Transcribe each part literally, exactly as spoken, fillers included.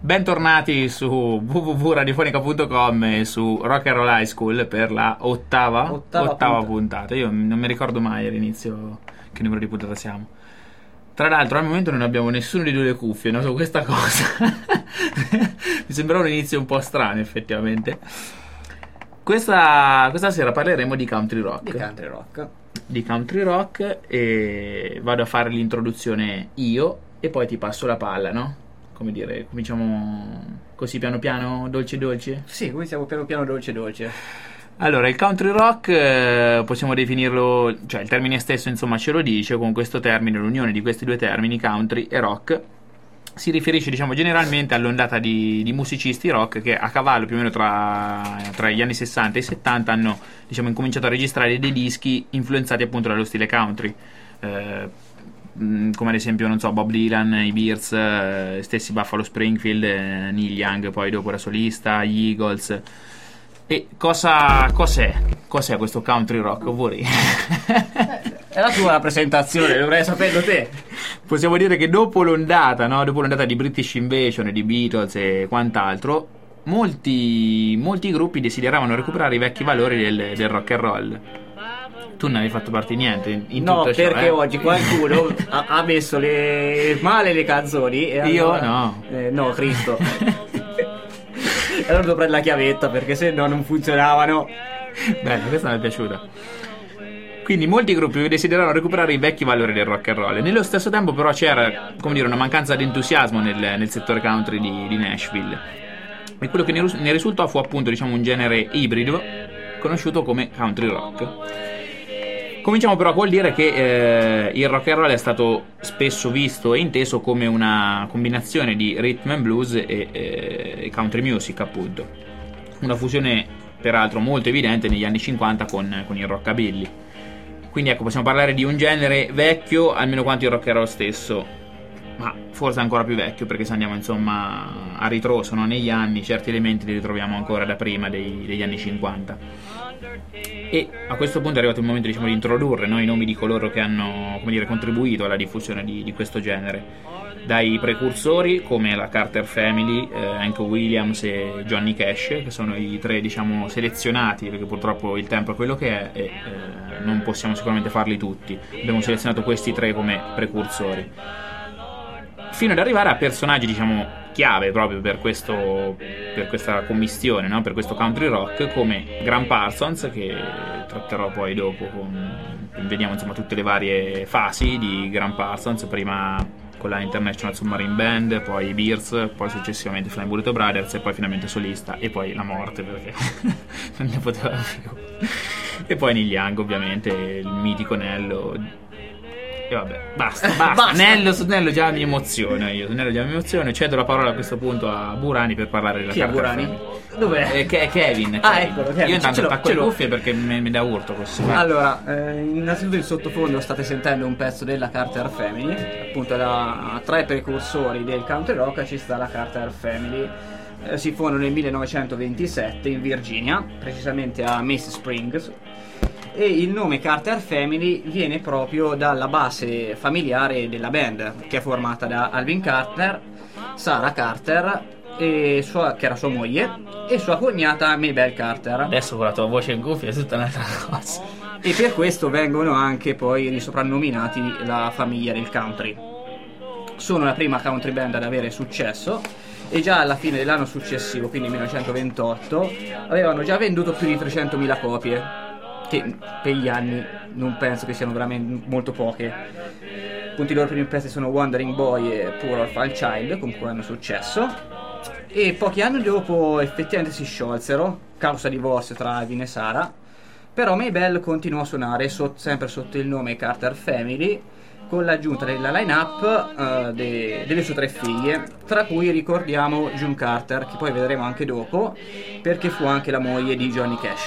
Bentornati su w w w punto radiofonica punto com e su Rock and Roll High School per la ottava, ottava, ottava puntata. puntata. Io non mi ricordo mai all'inizio che numero di puntata siamo. Tra l'altro al momento non abbiamo nessuno di due le cuffie, no? Su questa cosa mi sembra un inizio un po' strano effettivamente. Questa, questa sera parleremo di country rock. Di country rock. Di country rock e vado a fare l'introduzione io e poi ti passo la palla, no? Come dire, cominciamo così piano piano, dolce dolce? Sì, cominciamo piano piano, dolce dolce. Allora, il country rock eh, possiamo definirlo, cioè il termine stesso insomma ce lo dice, con questo termine, l'unione di questi due termini, country e rock, si riferisce diciamo generalmente all'ondata di, di musicisti rock che a cavallo più o meno tra, tra gli anni sessanta e i settanta hanno diciamo incominciato a registrare dei dischi influenzati appunto dallo stile country, eh, come ad esempio non so Bob Dylan, i Bears, eh, stessi Buffalo Springfield, eh, Neil Young poi dopo da solista, gli Eagles. E cosa cos'è? Cos'è questo country rock? Vorrei È la tua presentazione, dovrei saperlo te. Possiamo dire che dopo l'ondata, no? Dopo l'ondata di British Invasion, di Beatles e quant'altro, molti, molti gruppi desideravano recuperare i vecchi valori del, del rock and roll. Tu non avevi fatto parte di niente in, in No, tutto ciò, perché eh? oggi qualcuno ha, ha messo le male le canzoni e Io allora, no. eh, no, Cristo. E allora dovrei la chiavetta perché se no non funzionavano. Bella, questa mi è piaciuta. Quindi molti gruppi desideravano recuperare i vecchi valori del rock and roll. Nello stesso tempo però c'era, come dire, una mancanza di entusiasmo nel, nel settore country di, di Nashville. E quello che ne, ne risultò fu appunto diciamo un genere ibrido conosciuto come country rock. Cominciamo però col dire che eh, il rock and roll è stato spesso visto e inteso come una combinazione di rhythm and blues e, e, e country music appunto. Una fusione peraltro molto evidente negli anni cinquanta con, con il rockabilly. Quindi ecco, possiamo parlare di un genere vecchio almeno quanto il rock and roll stesso, ma forse ancora più vecchio, perché se andiamo insomma a ritroso, no? Negli anni certi elementi li ritroviamo ancora da prima dei, degli anni cinquanta. E a questo punto è arrivato il momento diciamo di introdurre, no? I nomi di coloro che hanno come dire contribuito alla diffusione di, di questo genere, dai precursori come la Carter Family, eh, Hank Williams e Johnny Cash, che sono i tre diciamo selezionati, perché purtroppo il tempo è quello che è e eh, non possiamo sicuramente farli tutti. Abbiamo selezionato questi tre come precursori, fino ad arrivare a personaggi diciamo chiave proprio per questo per questa commistione, no? Per questo country rock, come Gram Parsons, che tratterò poi dopo con, vediamo insomma tutte le varie fasi di Gram Parsons, prima con la International Submarine Band, poi i Bears, poi successivamente Flying Burrito Brothers e poi finalmente solista e poi la morte perché non ne poteva più, e poi Neil Young ovviamente, il mitico Nello. E vabbè, basta, basta. Basta. Nello, su Nello già mi emoziono io. Su Nello già mi emoziono. Cedo la parola a questo punto a Burani per parlare della Chi è Carter Burani? Family. Dov'è? Eh, che è Kevin. Ah, Kevin. eccolo, Kevin. Io intanto Ce l'ho, attacco ce le l'ho. cuffie perché mi, mi dà urto così. Allora, eh, innanzitutto in sottofondo state sentendo un pezzo della Carter Family, appunto la, tra i precursori del country rock ci sta la Carter Family. Eh, si fonda nel millenovecentoventisette in Virginia, precisamente a Miss Springs, e il nome Carter Family viene proprio dalla base familiare della band, che è formata da Alvin Carter, Sarah Carter, e sua, che era sua moglie, e sua cognata Mabel Carter. Adesso con la tua voce in cuffia è tutta un'altra cosa. E per questo vengono anche poi risoprannominati la famiglia del country. Sono la prima country band ad avere successo e già alla fine dell'anno successivo, quindi millenovecentoventotto, avevano già venduto più di trecentomila copie, che per gli anni non penso che siano veramente molto poche. Appunto i loro primi pezzi sono Wandering Boy e Poor Orphan Child, con cui hanno successo, e pochi anni dopo effettivamente si sciolsero causa divorzio tra Alvin e Sarah. Però Mabel continuò a suonare sotto, sempre sotto il nome Carter Family, con l'aggiunta della line-up uh, de- delle sue tre figlie, tra cui ricordiamo June Carter, che poi vedremo anche dopo, perché fu anche la moglie di Johnny Cash.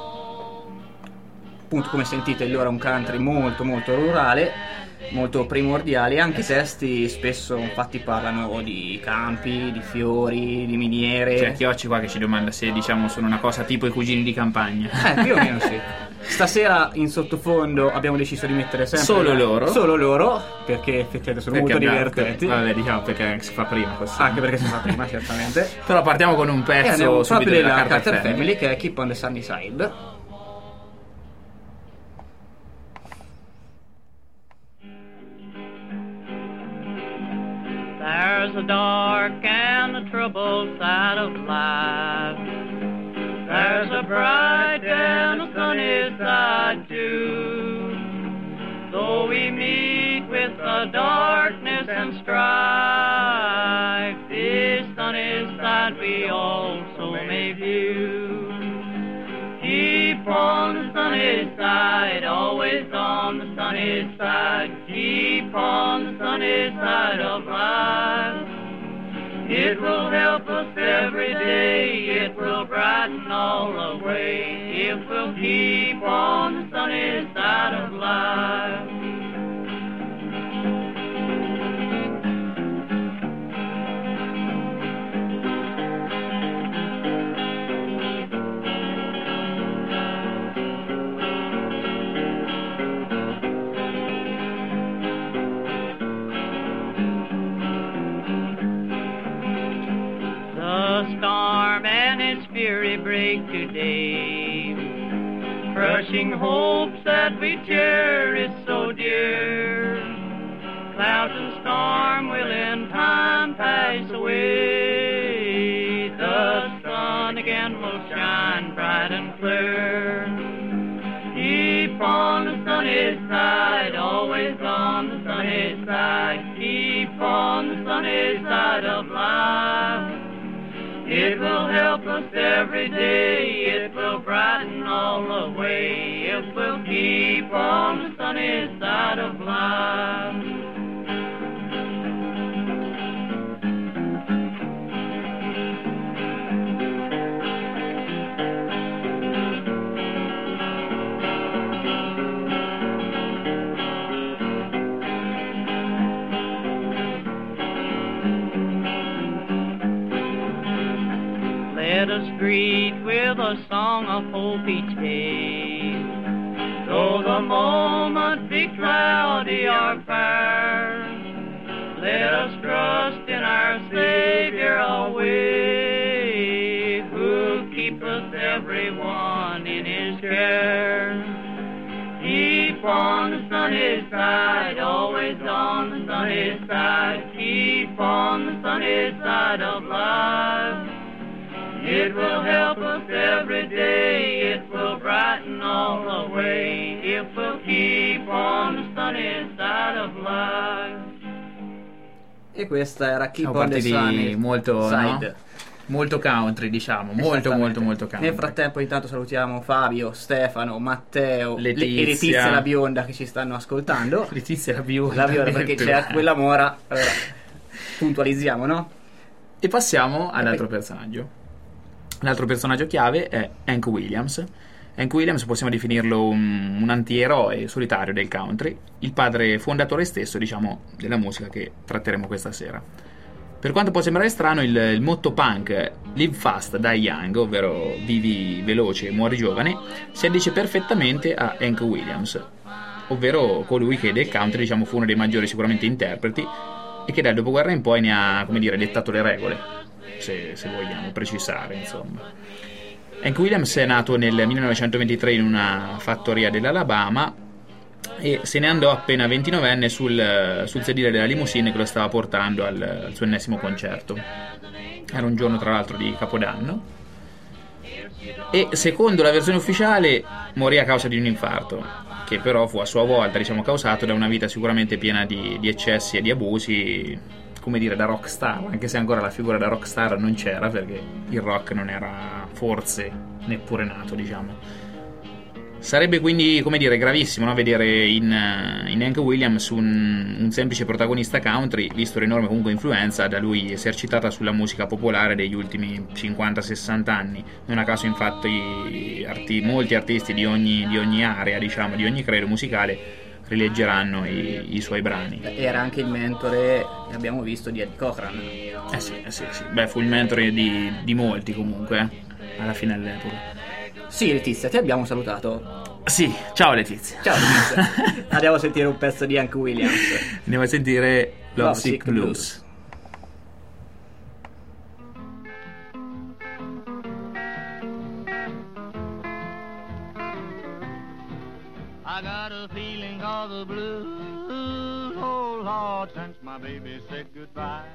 Appunto, come sentite, loro è un country molto molto rurale, molto primordiale, anche i testi spesso infatti parlano di campi, di fiori, di miniere. C'è Chiocci qua che ci domanda se diciamo sono una cosa tipo i cugini di campagna. Eh, più o meno sì. Stasera in sottofondo abbiamo deciso di mettere sempre Solo loro. Solo loro, perché effettivamente sono Perché molto abbiamo- divertenti. Vabbè, diciamo perché si fa prima questo. Anche perché si fa prima, certamente. Però partiamo con un E pezzo andiamo subito proprio della della Carter, Carter Family. Family, che è Keep on the Sunny Side. There's a dark and a troubled side of life. There's a bright and a sunny side too. Though we meet with the darkness and strife, this sunny side we also may view. Keep on the sunny side, always on the sunny side. Keep on the sunny side of life. It will help us every day, it will brighten all the way, if we'll keep on the sunny side of life. The storm and its fury break today, crushing hopes that we cherish so dear. Clouds and storm will in time pass away. The sun again will shine bright and clear. Keep on the sunny side, always on the sunny side. Keep on the sunny side of life. It will help us every day, it will brighten all the way, if we'll keep on the sunny side of life. Let us greet with a song of hope each day. Though the moment be cloudy or fair, let us trust in our Savior always, who'll keep us everyone in His care. Keep on the sunny side, always on the sunny side. Keep on the sunny side of life. It will help us every day, it will brighten all the way, if we'll keep on the sunny side of life. E questa era Keep Siamo on the partiti Sunny molto, Side. no? Molto country, diciamo, molto Esattamente. molto molto country. Nel frattempo intanto salutiamo Fabio, Stefano, Matteo Letizia. Le- e Letizia la bionda che ci stanno ascoltando. Letizia la bionda. La bionda perché c'è quella mora. Allora, puntualizziamo, no? E passiamo all'altro personaggio. L'altro personaggio chiave è Hank Williams. Hank Williams possiamo definirlo un, un antieroe solitario del country, il padre fondatore stesso, diciamo, della musica che tratteremo questa sera. Per quanto può sembrare strano, il, il motto punk Live Fast, Die Young, ovvero vivi veloce e muori giovane, si addice perfettamente a Hank Williams, ovvero colui che del country, diciamo, fu uno dei maggiori sicuramente interpreti e che dal dopoguerra in poi ne ha, come dire, dettato le regole, se, se vogliamo precisare, insomma. Hank Williams è nato nel millenovecentoventitré in una fattoria dell'Alabama e se ne andò appena ventinovenne sul, sul sedile della limousine che lo stava portando al, al suo ennesimo concerto. Era un giorno tra l'altro di Capodanno e secondo la versione ufficiale morì a causa di un infarto, che però fu a sua volta, diciamo, causato da una vita sicuramente piena di, di eccessi e di abusi, come dire, da rockstar, anche se ancora la figura da rockstar non c'era, perché il rock non era forse neppure nato, diciamo. Sarebbe quindi, come dire, gravissimo, no? Vedere in, in Hank Williams un, un semplice protagonista country, visto l'enorme comunque influenza da lui esercitata sulla musica popolare degli ultimi cinquanta sessanta anni. Non a caso infatti arti, molti artisti di ogni, di ogni area, diciamo, di ogni credo musicale rileggeranno i, i suoi brani. Era anche il mentore, abbiamo visto, di Eddie Cochran. Eh sì, eh sì, sì. Beh, fu il mentore di, di molti comunque, eh, alla fine dell'epoca. Sì, Letizia, ti abbiamo salutato. Sì, ciao Letizia. Ciao Letizia. Andiamo a sentire un pezzo di Hank Williams. Andiamo a sentire Love Sick Lovesick Blues. I got a feeling of the blues, oh Lord, since my baby said goodbye.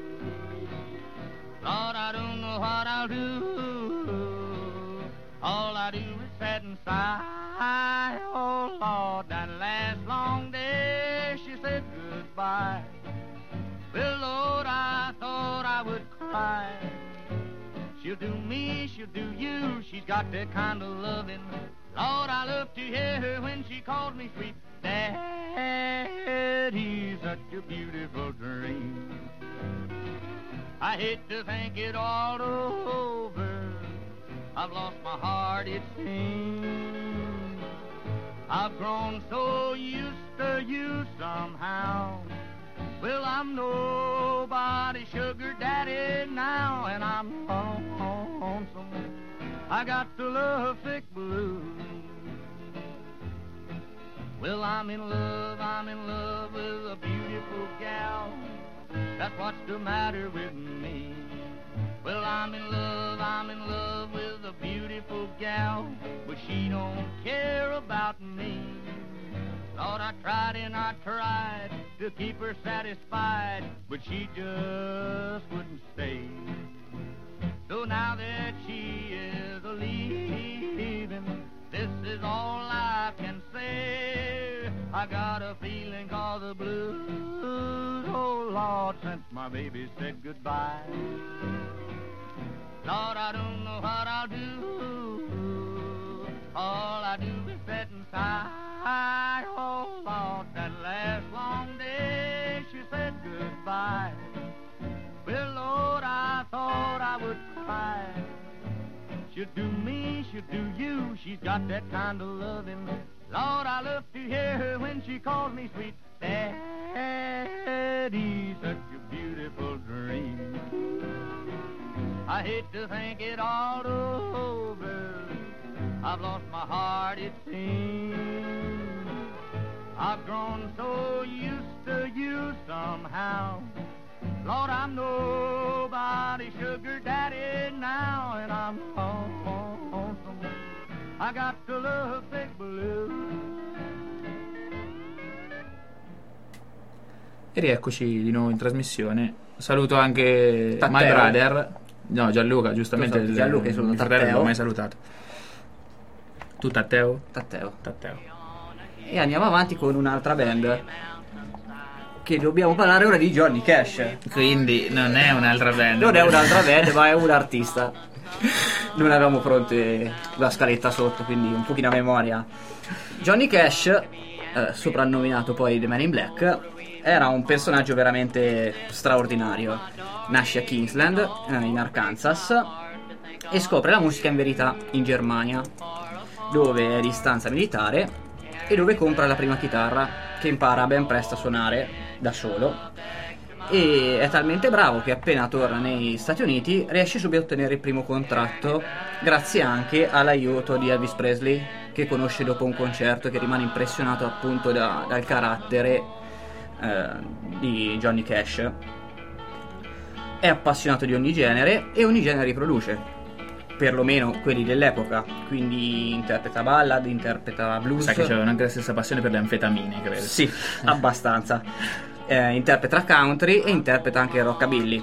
Lord, I don't know what I'll do. All I do is sit and sigh. Oh Lord, that last long day she said goodbye. Well, Lord, I thought I would cry. She'll do me, she'll do you. She's got that kind of loving. Lord, I love to hear her when she calls me sweet Daddy, such a beautiful dream. I hate to think it all over. I've lost my heart, it seems. I've grown so used to you somehow. Well, I'm nobody's sugar daddy now, and I'm lonesome. I got the love sick blues. Well, I'm in love, I'm in love with a beautiful gal. That's what's the matter with me. Well, I'm in love, I'm in love with a beautiful gal, but she don't care about me. Lord, I tried and I tried to keep her satisfied, but she just wouldn't stay. So now that she is a-leaving, this is all I can say. I got a feeling of the blues, oh Lord, since my baby said goodbye. Lord, I don't know what I'll do. All I do is sit and sigh. Oh Lord, that last long day she said goodbye. Well, Lord, I thought I would cry. She'll do me, she'll do you. She's got that kind of loving. Lord, I love to hear her when she calls me sweet Daddy, such a beautiful dream. I hate to think it all over. I've lost my heart, it seems. I've grown so used to you somehow. Lord, I'm nobody's sugar daddy now, and I'm lonesome. I got to love sick blues. E rieccoci di nuovo in trasmissione. Saluto anche Tatteo. my brother. No, Gianluca, giustamente. Giusto, Gianluca, io sono mio fratello, Tatteo. non l'ho mai salutato. Tu Tatteo? Tatteo. Tatteo. E andiamo avanti con un'altra band, che dobbiamo parlare ora di Johnny Cash. Quindi non è un'altra band. Non è un'altra band, ma è un artista. Non avevamo pronte la scaletta sotto, quindi un pochino a memoria. Johnny Cash, eh, soprannominato poi The Man in Black, era un personaggio veramente straordinario. Nasce a Kingsland, eh, in Arkansas, e scopre la musica in verità in Germania, dove è di stanza militare e dove compra la prima chitarra, che impara ben presto a suonare da solo. E è talmente bravo che appena torna negli Stati Uniti riesce subito a ottenere il primo contratto, grazie anche all'aiuto di Elvis Presley, che conosce dopo un concerto e che rimane impressionato appunto da, dal carattere eh, di Johnny Cash. È appassionato di ogni genere e ogni genere riproduce, perlomeno quelli dell'epoca, quindi interpreta ballad, interpreta blues. Sai che c'avevano anche la stessa passione per le anfetamine, credo. Sì, abbastanza. Eh, interpreta country e interpreta anche rockabilly.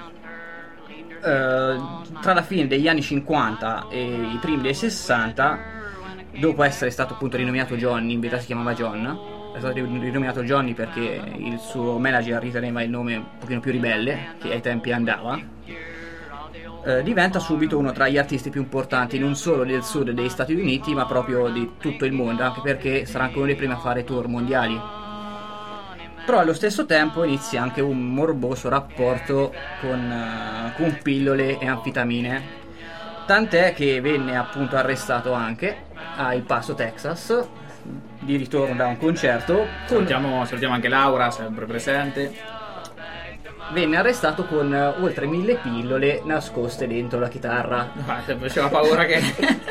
Eh, tra la fine degli anni cinquanta e i primi dei sessanta, dopo essere stato appunto rinominato Johnny, in verità si chiamava John, è stato rinominato Johnny perché il suo manager riteneva il nome un pochino più ribelle, che ai tempi andava. Eh, diventa subito uno tra gli artisti più importanti non solo del sud degli Stati Uniti, ma proprio di tutto il mondo, anche perché sarà anche uno dei primi a fare tour mondiali. Però allo stesso tempo inizia anche un morboso rapporto con, uh, con pillole e anfetamine, tant'è che venne appunto arrestato anche a El Paso, Texas, di ritorno da un concerto. Con... Salutiamo, salutiamo anche Laura, sempre presente. Venne arrestato con uh, oltre mille pillole nascoste dentro la chitarra. Faceva paura che...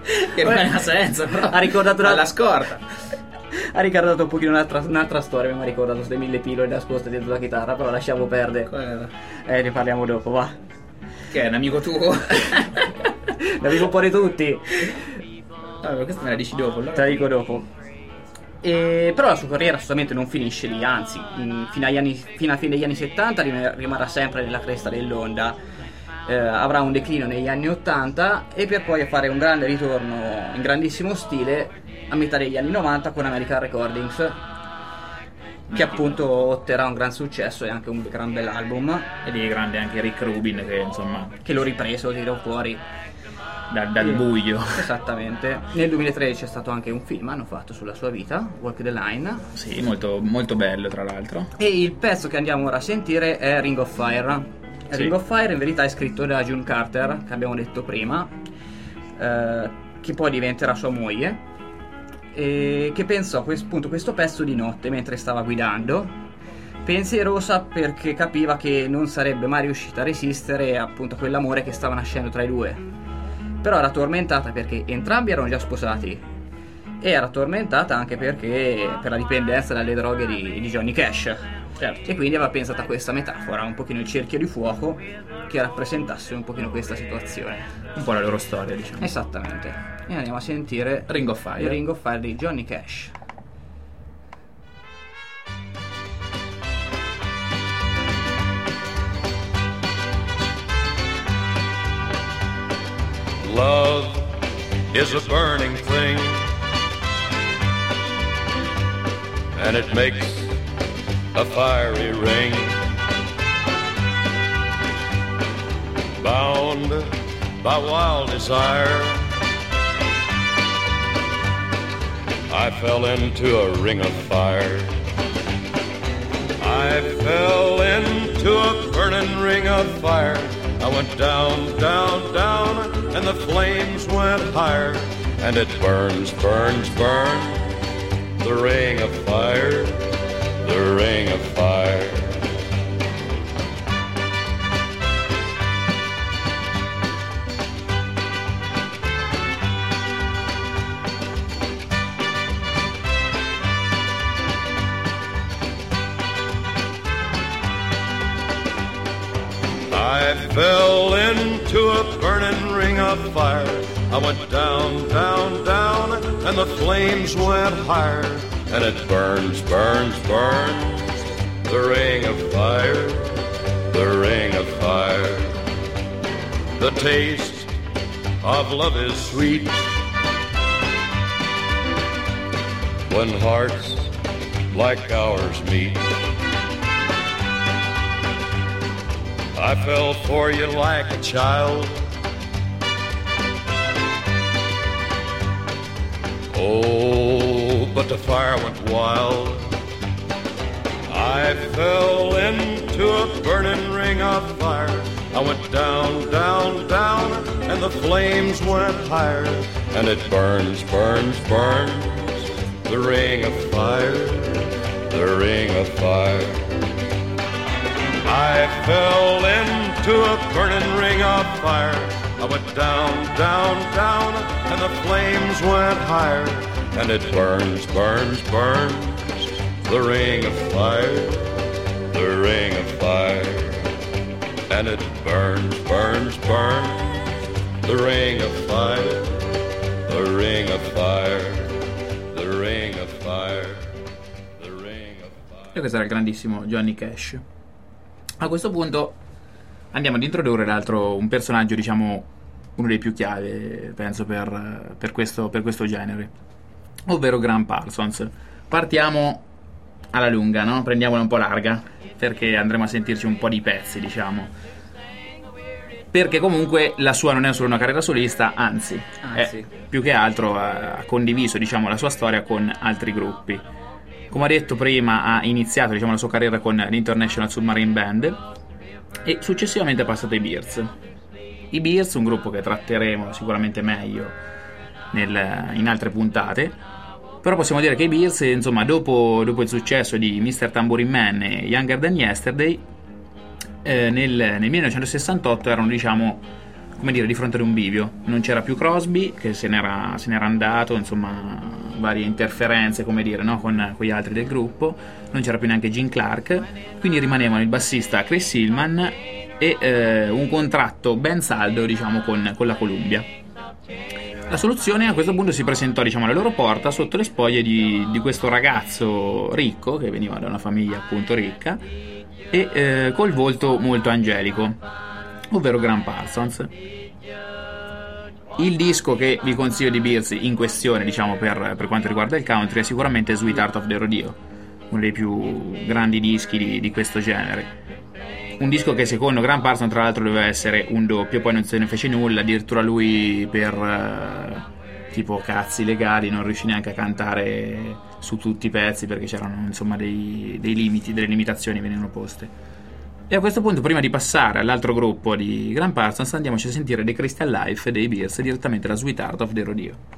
Che non ha senso, però. Ha ricordato una... alla scorta. Ha ricordato un pochino un'altra, un'altra storia, mi ha ricordato queste mille pillole nascoste dentro la chitarra, però lasciamo perdere. Qual era? Eh, ne parliamo dopo, va. Che è un amico tuo? Ne avevo un po' di tutti. Allora, questa me la dici dopo, allora. Te la dico dopo. E, però la sua carriera assolutamente non finisce lì, anzi, mh, fino, agli anni, fino alla fine degli anni settanta rim- rimarrà sempre nella cresta dell'onda. Eh, avrà un declino negli anni ottanta e per poi fare un grande ritorno in grandissimo stile a metà degli anni novanta con American Recordings, che appunto otterrà un gran successo e anche un gran bell'album, E lì è grande anche Rick Rubin, che insomma che l'ho ripreso, lo tirò fuori. dal, dal buio. Esattamente. Nel duemilatredici c'è stato anche un film, hanno fatto sulla sua vita, Walk the Line. Sì, molto, molto bello tra l'altro. E il pezzo che andiamo ora a sentire è Ring of Fire. Sì. Ring of Fire in verità è scritto da June Carter, che abbiamo detto prima, eh, che poi diventerà sua moglie, e che pensò quest- appunto questo pezzo di notte mentre stava guidando, pensierosa perché capiva che non sarebbe mai riuscita a resistere appunto a quell'amore che stava nascendo tra i due. Però era tormentata perché entrambi erano già sposati, e era tormentata anche perché per la dipendenza dalle droghe di, di Johnny Cash. Certo. E quindi aveva pensato a questa metafora, un pochino il cerchio di fuoco, che rappresentasse un pochino questa situazione. Un po' la loro storia, diciamo. Esattamente. E andiamo a sentire Ring of Fire. Ring of Fire di Johnny Cash. Love is a burning thing, and it makes a fiery ring. Bound by wild desire, I fell into a ring of fire. I fell into a burning ring of fire. I went down, down, down, and the flames went higher. And it burns, burns, burns, the ring of fire, the ring of fire. I fell into a burning ring of fire. I went down, down, down, and the flames went higher. And it burns, burns, burns, the ring of fire, the ring of fire. The taste of love is sweet when hearts like ours meet. I fell for you like a child. Oh, but the fire went wild. I fell into a burning ring of fire. I went down, down, down, and the flames went higher. And it burns, burns, burns, the ring of fire, the ring of fire. I fell into a burning ring of fire. I went down, down, down, and the flames went higher. And it burns, burns, burns, the ring of fire, the ring of fire. And it burns, burns, burns, the ring of fire, the ring of fire, the ring of fire, the ring of fire. E questo era il grandissimo Johnny Cash. A questo punto andiamo ad introdurre l'altro, un personaggio, diciamo, uno dei più chiave, penso, per, per, questo, per questo genere, ovvero Graham Parsons. Partiamo alla lunga, no? Prendiamola un po' larga, perché andremo a sentirci un po' di pezzi, diciamo. Perché comunque la sua non è solo una carriera solista, anzi, Anzi. È, più che altro ha condiviso, diciamo, la sua storia con altri gruppi. Come ho detto prima, ha iniziato, diciamo, la sua carriera con l'International Submarine Band e successivamente è passato ai Bears. I Bears, un gruppo che tratteremo sicuramente meglio nel, in altre puntate, però possiamo dire che i Bears, insomma, dopo, dopo il successo di mister Tambourine Man e Younger Than Yesterday, eh, nel, nel millenovecentosessantotto erano, diciamo, come dire, di fronte ad un bivio. Non c'era più Crosby, che se n'era, se n'era andato, insomma, varie interferenze, come dire, no? con, con gli altri del gruppo. Non c'era più neanche Gene Clark, quindi rimanevano il bassista Chris Hillman e eh, un contratto ben saldo, diciamo, con, con la Columbia. La soluzione a questo punto si presentò, diciamo, alla loro porta sotto le spoglie di, di questo ragazzo ricco, che veniva da una famiglia appunto ricca, e eh, col volto molto angelico, ovvero Graham Parsons. Il disco che vi consiglio di Beers in questione, diciamo, per, per quanto riguarda il country, è sicuramente Sweetheart of the Rodeo, uno dei più grandi dischi di, di questo genere. Un disco che secondo Graham Parsons tra l'altro doveva essere un doppio, poi non se ne fece nulla, addirittura lui per uh, tipo cazzi legali non riuscì neanche a cantare su tutti i pezzi, perché c'erano insomma dei, dei limiti, delle limitazioni venivano poste. E a questo punto, prima di passare all'altro gruppo di Graham Parsons, andiamoci a sentire The Crystal Life dei Beers direttamente da Sweetheart of the Rodeo.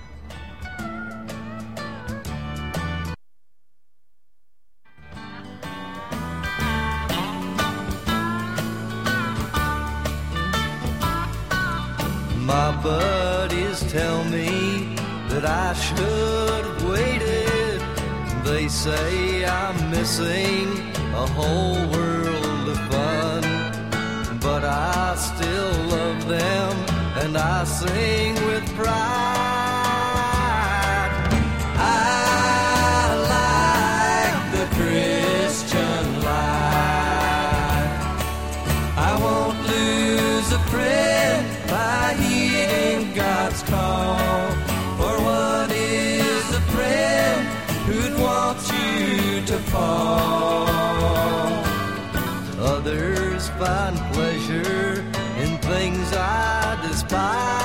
My buddies tell me that I should have waited. They say I'm missing a whole world of fun, but I still love them and I sing with pride. I like the Christian life. I won't lose a friend by heeding God's call. For what is a friend who'd want you to fall? Others find pleasure in things I despise.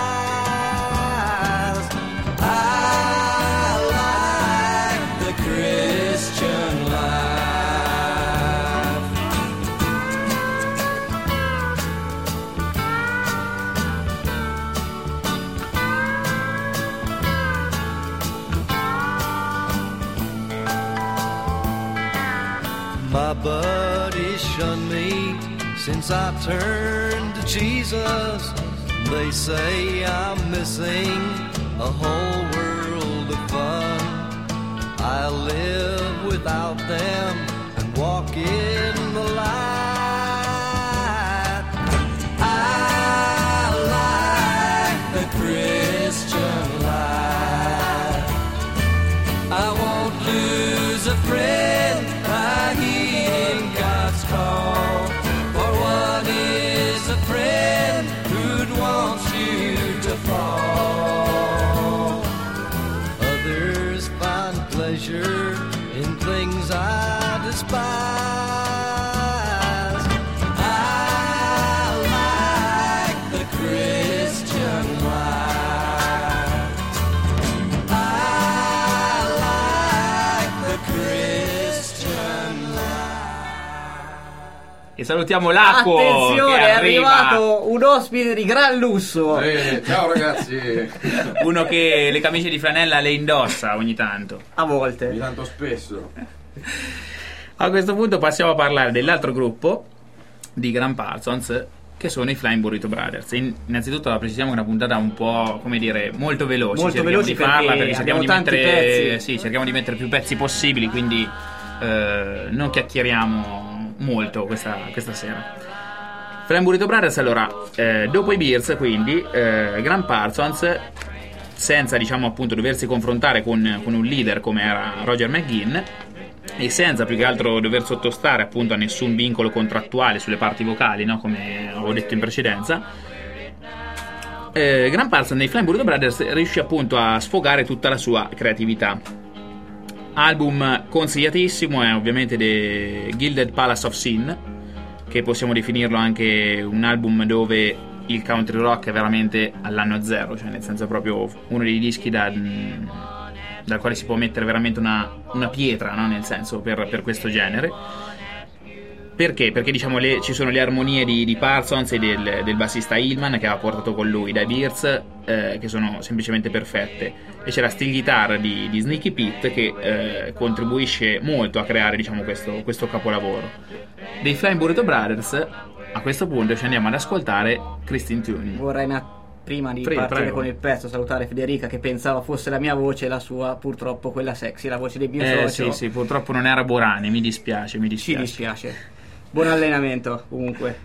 I like the Christian life. My buddies shun me since I turned to Jesus. They say I'm missing a whole world of fun. I live without them and walk in the light. I like the Christian life. I won't lose a friend by heeding God's call. For what is a friend who'd want you to fall? Others find pleasure in things I despise. I like the Christian life. I like the Christian life. E salutiamo Laco. Attenzione, che è arriva. arrivato un ospite di gran lusso. Eh, ciao ragazzi, Uno che le camicie di flanella le indossa ogni tanto. A volte. ogni tanto spesso. A questo punto passiamo a parlare dell'altro gruppo di Graham Parsons, che sono i Flying Burrito Brothers. In- innanzitutto precisiamo che è una puntata un po', come dire, molto veloce. Molto cerchiamo veloce di farla perché perché cerchiamo di abbiamo tanti mettere pezzi. sì, cerchiamo di mettere più pezzi possibili, quindi eh, non chiacchieriamo molto questa, questa sera. Flying Burrito Brothers, allora, eh, dopo i Beers, quindi eh, Graham Parsons, senza, diciamo, appunto doversi confrontare con, con un leader come era Roger McGuinn, e senza più che altro dover sottostare appunto a nessun vincolo contrattuale sulle parti vocali, no? Come avevo detto in precedenza, eh, Graham Parsons nei Flying Burrito Brothers riuscì appunto a sfogare tutta la sua creatività. Album consigliatissimo è ovviamente The Gilded Palace of Sin, che possiamo definirlo anche un album dove il country rock è veramente all'anno zero, cioè nel senso è proprio uno dei dischi da, dal quale si può mettere veramente una, una pietra, no? Nel senso per, per questo genere. Perché? Perché diciamo le, ci sono le armonie di, di Parsons e del, del bassista Hillman che aveva portato con lui dai Beers, eh, che sono semplicemente perfette, e c'è la steel guitar di, di Sneaky Pete che eh, contribuisce molto a creare, diciamo, questo, questo capolavoro. Dei Flying Burrito Brothers a questo punto ci andiamo ad ascoltare Christine Tune. Vorrei una- prima di Prego, partire prego. con il pezzo salutare Federica, che pensava fosse la mia voce, la sua purtroppo quella sexy, la voce del mio Eh socio. sì, sì, purtroppo non era Borani, mi dispiace, mi Ci dispiace. dispiace. Buon allenamento comunque.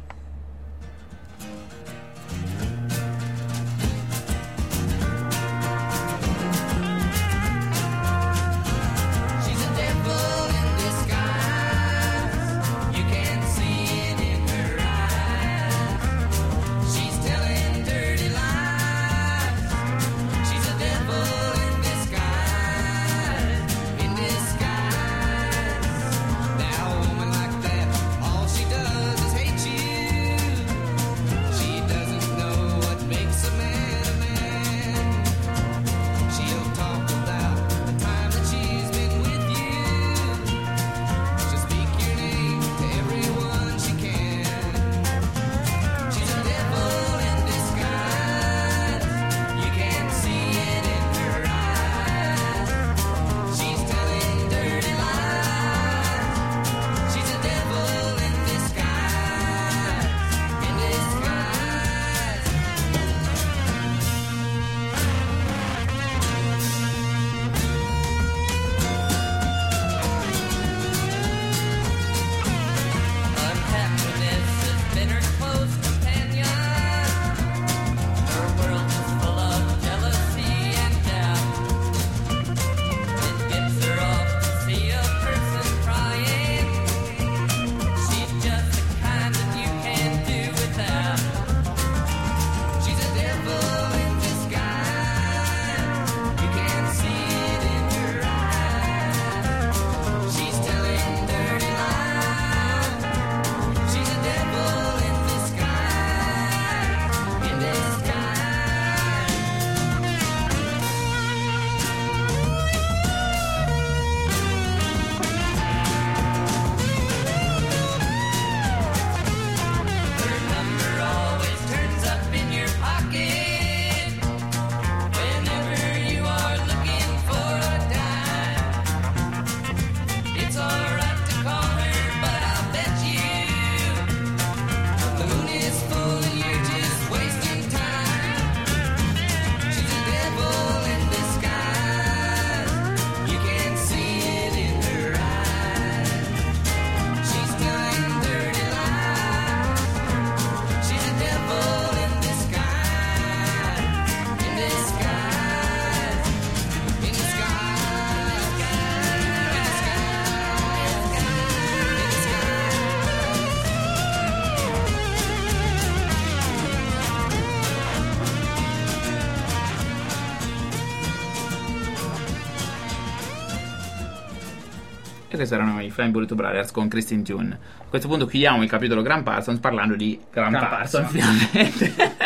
E questi erano i Flying Burrito Brothers con Christine Tune. A questo punto chiudiamo il capitolo Graham Parsons parlando di Graham Graham Parsons, Parsons. finalmente.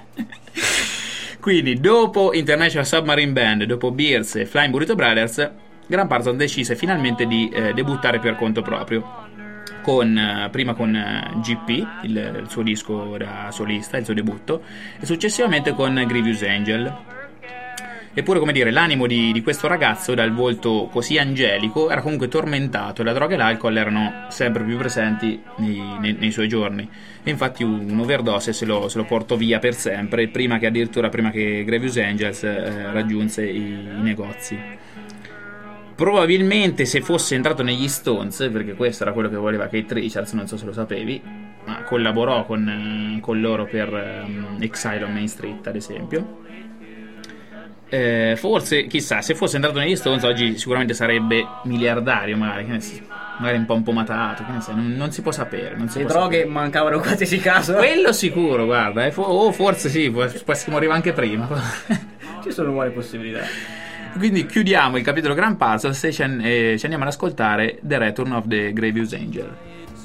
Quindi, dopo International Submarine Band, dopo Beers e Flying Burrito Brothers, Graham Parsons decise finalmente di eh, debuttare per conto proprio. Con, eh, prima con eh, G P, il, il suo disco da solista, il suo debutto, e successivamente con Grievous Angel. Eppure, come dire, l'animo di, di questo ragazzo dal volto così angelico era comunque tormentato e la droga e l'alcol erano sempre più presenti nei, nei, nei suoi giorni. E infatti un, un overdose se lo, se lo portò via per sempre, prima che addirittura prima che Grievous Angels eh, raggiunse i, i negozi. Probabilmente se fosse entrato negli Stones, perché questo era quello che voleva Keith Richards, non so se lo sapevi, ma collaborò con, con loro per um, Exile on Main Street, ad esempio. Eh, forse, chissà, se fosse entrato negli Stones oggi sicuramente sarebbe miliardario, magari, che ne so, magari un po' impomatato, che ne so, non, non si può sapere. Non si Le può droghe sapere. mancavano in qualsiasi caso. Quello sicuro, guarda, eh, fo- o forse sì, può, può moriva anche prima. Ci sono buone possibilità. Quindi chiudiamo il capitolo Graham Parsons e ci, an- e ci andiamo ad ascoltare The Return of the Grievous Angel.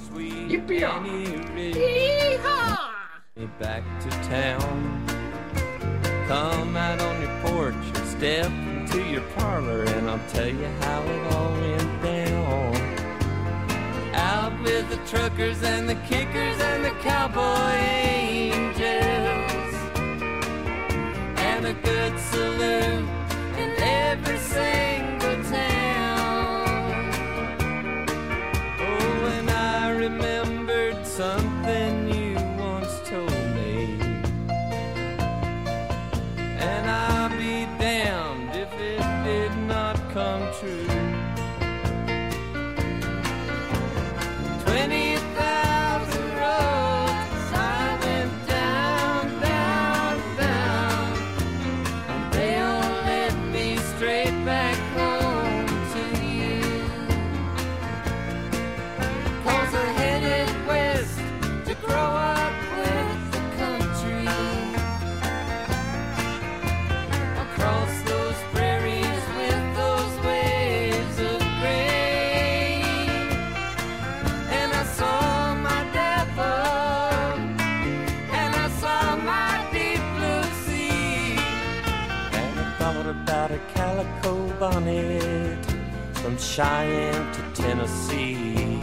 Back to town. Come out on your porch or step into your parlor and I'll tell you how it all went down. Out with the truckers and the kickers and the cowboy angels, and a good saloon in every single town. Oh, and I remembered something Cheyenne to Tennessee.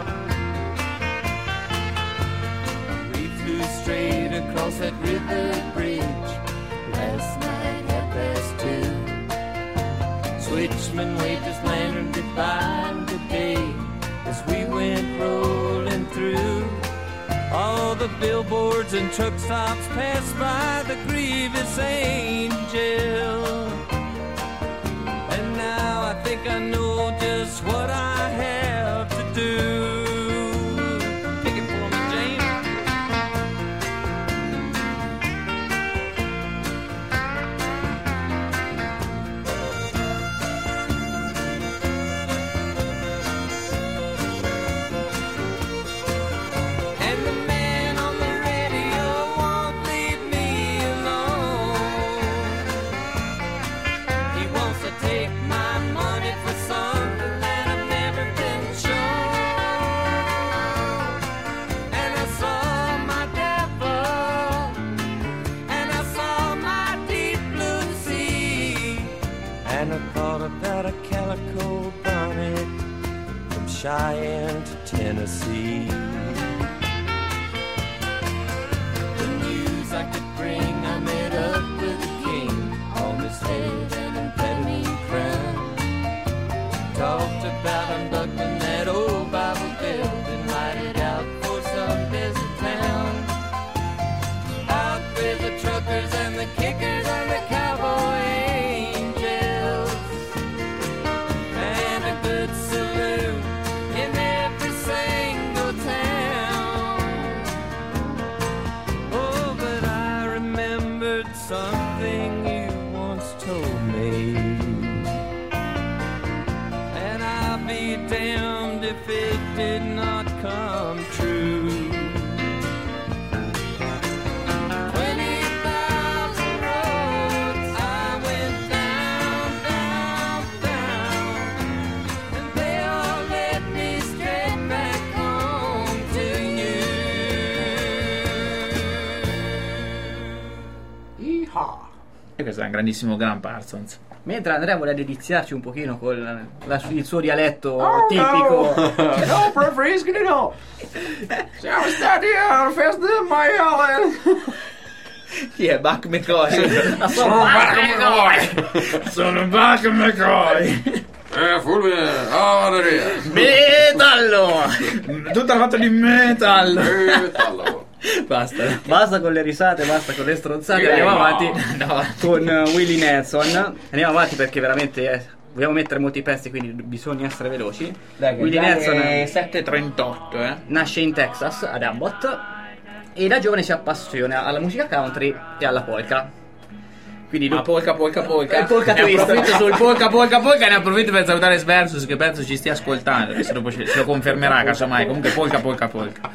We flew straight across that river bridge last night at past two. Switchman waved his lantern goodbye today as we went rolling through. All the billboards and truck stops passed by the grievous angel. And now I think I know just what I have to do. Pick it for me, James. And the man on the radio won't leave me alone. He wants to take my money for something that I've never been shown. And I saw my devil, and I saw my deep blue sea, and I thought about a calico bonnet from Cheyenne to Tennessee. The news I could bring, I met up with the king on his head and impediment crown. Talked about unbuckling that old Bible belt and lighted out for some desert town. Out with the truckers and the kickers and the cowboy angels, and a good saloon in every single town. Oh, but I remembered something you once told me, and I'll be damned if it did not come true. Twenty thousand roads I went down, down, down, and they all led me straight back home to you. Yeehaw. E questo è un grandissimo Graham Parsons. Mentre Andrea vuole dediziarci un pochino con la- il suo dialetto tipico. No, preferisco di no. Siamo stati alla festa del maiale. Chi è Buck McCoy? Sono Sono Buck McCoy. Eh, fulmine. Ah, Maria. Metallo! Tutto fatto di metal. Eh, metallo. Basta. Basta con le risate, basta con le stronzate. Eh, Andiamo no. avanti No. con uh, Willie Nelson. Andiamo avanti perché veramente eh, vogliamo mettere molti pezzi, quindi bisogna essere veloci. Willie Nelson sette e trentotto, eh. nasce in Texas, ad Abbott, e da giovane si appassiona alla musica country e alla polka. Quindi Ma dopo polka, polka, polka. Il polka ne twist. approfitto sul polka, polka, polka. E ne approfitto per salutare Sversus, che penso ci stia ascoltando. Adesso dopo ce ce lo confermerà, casomai. Comunque, polka, polka, polka.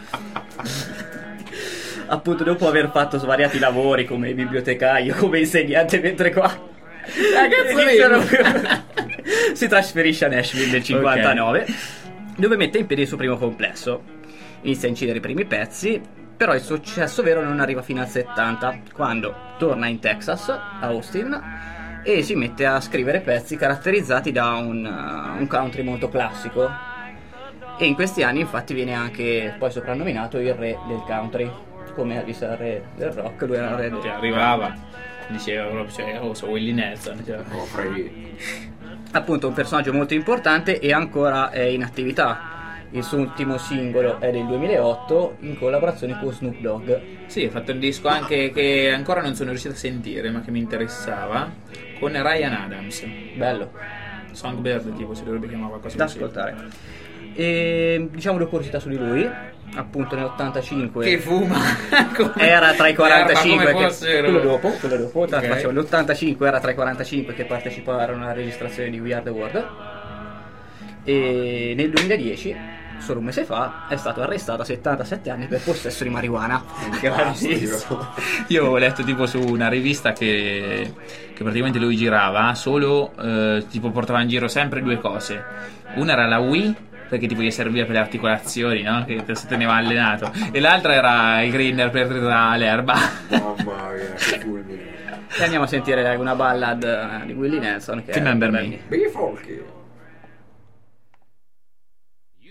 appunto dopo aver fatto svariati lavori come bibliotecario, come insegnante, mentre qua iniziano- si trasferisce a Nashville nel cinquantanove, dove mette in piedi il suo primo complesso. Inizia a incidere i primi pezzi, però il successo vero non arriva fino al settanta, quando torna in Texas, a Austin, e si mette a scrivere pezzi caratterizzati da un, uh, un country molto classico. E in questi anni infatti viene anche poi soprannominato il re del country, come Elvis era il re del rock, lui era il re del... Cioè, arrivava, diceva proprio, cioè, oh, so Willie Nelson. Cioè. Oh, freghi. Appunto un personaggio molto importante e ancora è in attività. Il suo ultimo singolo è del duemilaotto in collaborazione con Snoop Dogg. Sì, ha fatto un disco anche che ancora non sono riuscito a sentire, ma che mi interessava, con Ryan Adams. Bello Songbird, tipo, si dovrebbe chiamare qualcosa da così. ascoltare. E diciamo due curiosità su di lui. Appunto nell'ottantacinque Che fuma. era tra i quarantacinque Erba come che, fossero. quello dopo, quello dopo tra- Ok. facevo l'ottantacinque, era tra i quarantacinque che parteciparono alla registrazione di We Are The World. E nel duemiladieci, solo un mese fa, è stato arrestato a settantasette anni per possesso di marijuana. Bravissimo. Io avevo letto tipo su una rivista che, che praticamente lui girava solo, eh, tipo portava in giro sempre due cose. Una era la Wii, perché tipo gli serviva per le articolazioni, no? Che si teneva allenato. E l'altra era il grinder per tirare l'erba. Mamma mia, che fulmine. E andiamo a sentire una ballad eh, di Willie Nelson che Remember è Me. Big folky.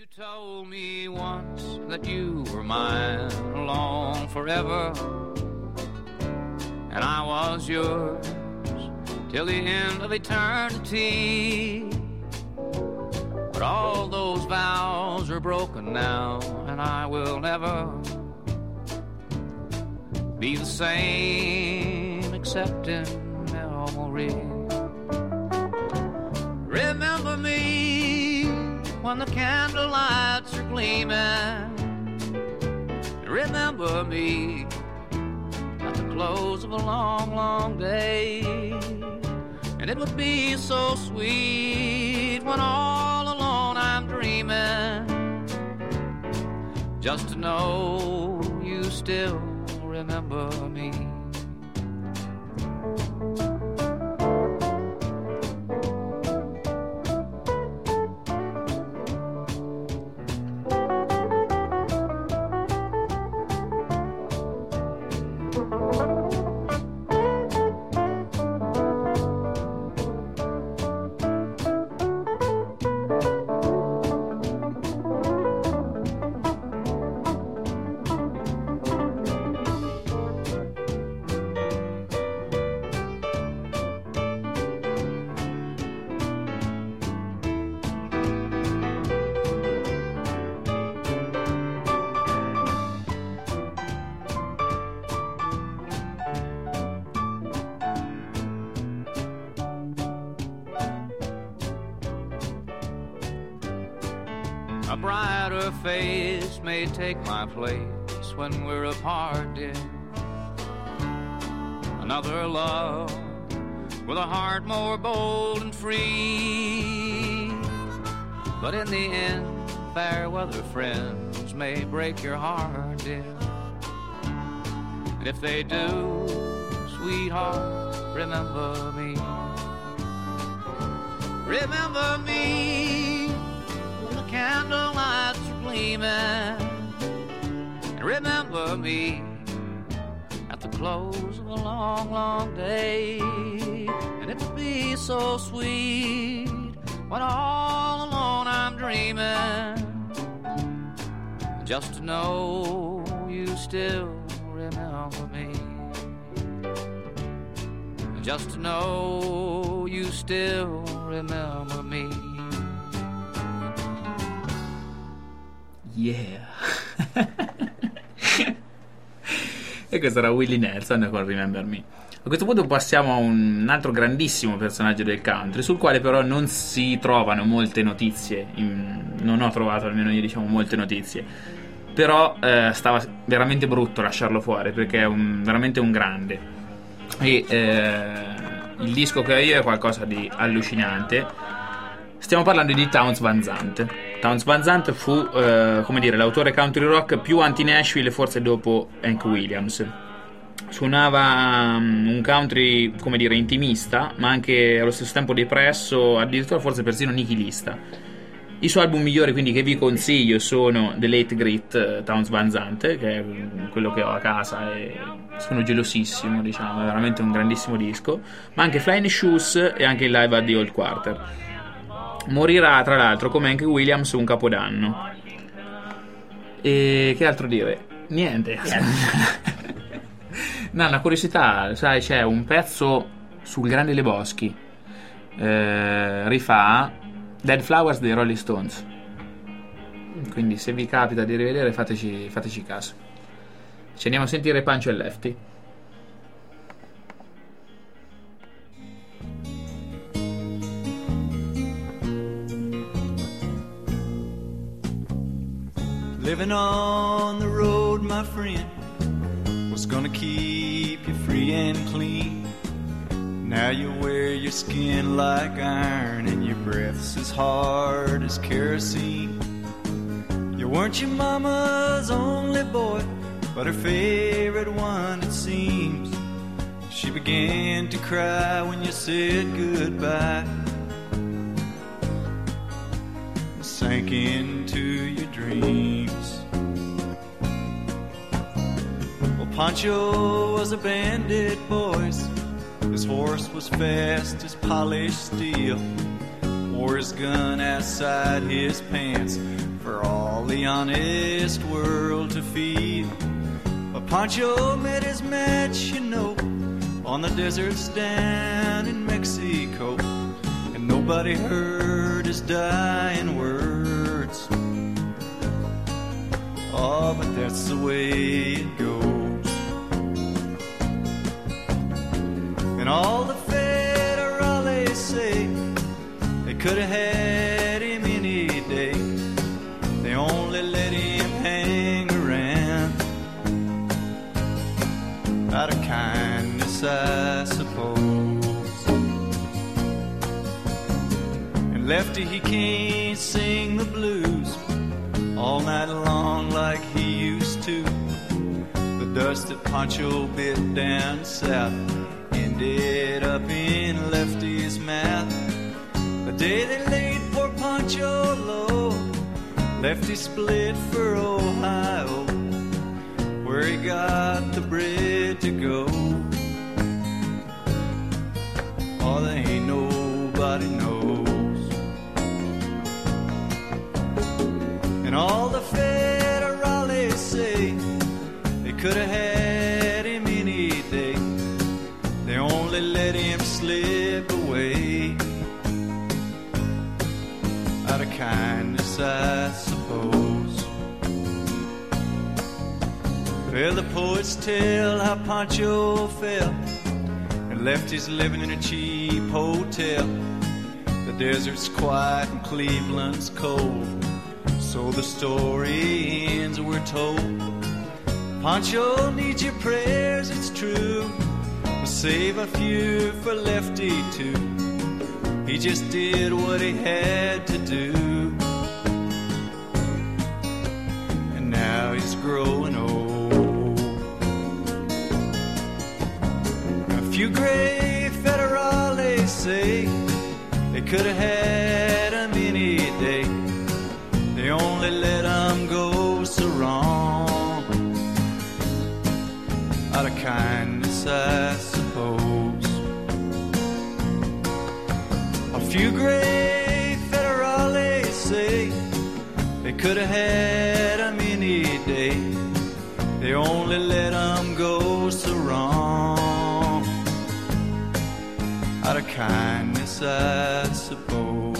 You told me once that you were mine alone forever, and I was yours till the end of eternity. But all those vows are broken now, and I will never be the same except in memory. Remember me when the candle lights are gleaming. Remember me at the close of a long, long day. And it would be so sweet when all alone I'm dreaming, just to know you still remember me. A brighter face may take my place when we're apart, dear. Another love with a heart more bold and free. But in the end, fair weather friends may break your heart, dear. And if they do, sweetheart, remember me. Remember me when the candle lights are gleaming. And remember me at the close of a long, long day. And it would be so sweet when all alone I'm dreaming, just to know you still remember me. Just to know you still remember me. Yeah. E questo era Willie Nelson con Remember Me. A questo punto passiamo a un altro grandissimo personaggio del country, sul quale però non si trovano molte notizie. In, non ho trovato almeno io, diciamo, molte notizie. Però eh, stava veramente brutto lasciarlo fuori, perché è un, veramente un grande. E eh, il disco che ho io è qualcosa di allucinante. Stiamo parlando di Townes Van Zandt. Townes Van Zandt fu, eh, come dire, l'autore country rock più anti-Nashville forse dopo Hank Williams. Suonava um, un country, come dire, intimista, ma anche allo stesso tempo depresso, addirittura forse persino nichilista. I suoi album migliori, quindi, che vi consiglio sono The Late Great uh, Townes Van Zandt, che è quello che ho a casa e sono gelosissimo, diciamo, è veramente un grandissimo disco, ma anche Flying Shoes e anche il Live at the Old Quarter. Morirà tra l'altro come anche Williams un capodanno. E che altro dire? Niente. No, una curiosità, sai, c'è un pezzo sul Grande Lebowski, eh, rifà Dead Flowers dei Rolling Stones, quindi se vi capita di rivedere fateci, fateci caso. Ci andiamo a sentire Pancho e Lefty. Living on the road, my friend, was gonna keep you free and clean. Now you wear your skin like iron and your breath's as hard as kerosene. You weren't your mama's only boy, but her favorite one, it seems. She began to cry when you said goodbye, sank into your dreams. Well, Pancho was a bandit, boys. His horse was fast as polished steel, wore his gun outside his pants for the honest world to feed. But Pancho met his match, you know, on the deserts down in Mexico, and nobody heard his dying words. Oh, but that's the way it goes. And all the federales say they could have had him any day. They only let him hang around out of kindness, I suppose. And Lefty, he can't sing the blues all night long like he used to. The dust that Pancho bit down south ended up in Lefty's mouth. The day they laid poor Pancho low, Lefty split for Ohio, where he got the bread to go. Oh, there ain't nobody knows. And all the federales say they could have had him any day. They only let him slip away out of kindness, I suppose. Well, the poets tell how Pancho fell and left his living in a cheap hotel. The desert's quiet and Cleveland's cold, so the story ends, we're told. Pancho needs your prayers, it's true, but save a few for Lefty too. He just did what he had to do, and now he's growing old. A few gray federales say they could have had him any day. They only let him go so wrong out of kindness, I suppose. A few great federales say they could have had him any day. They only let him go so wrong out of kindness, I suppose.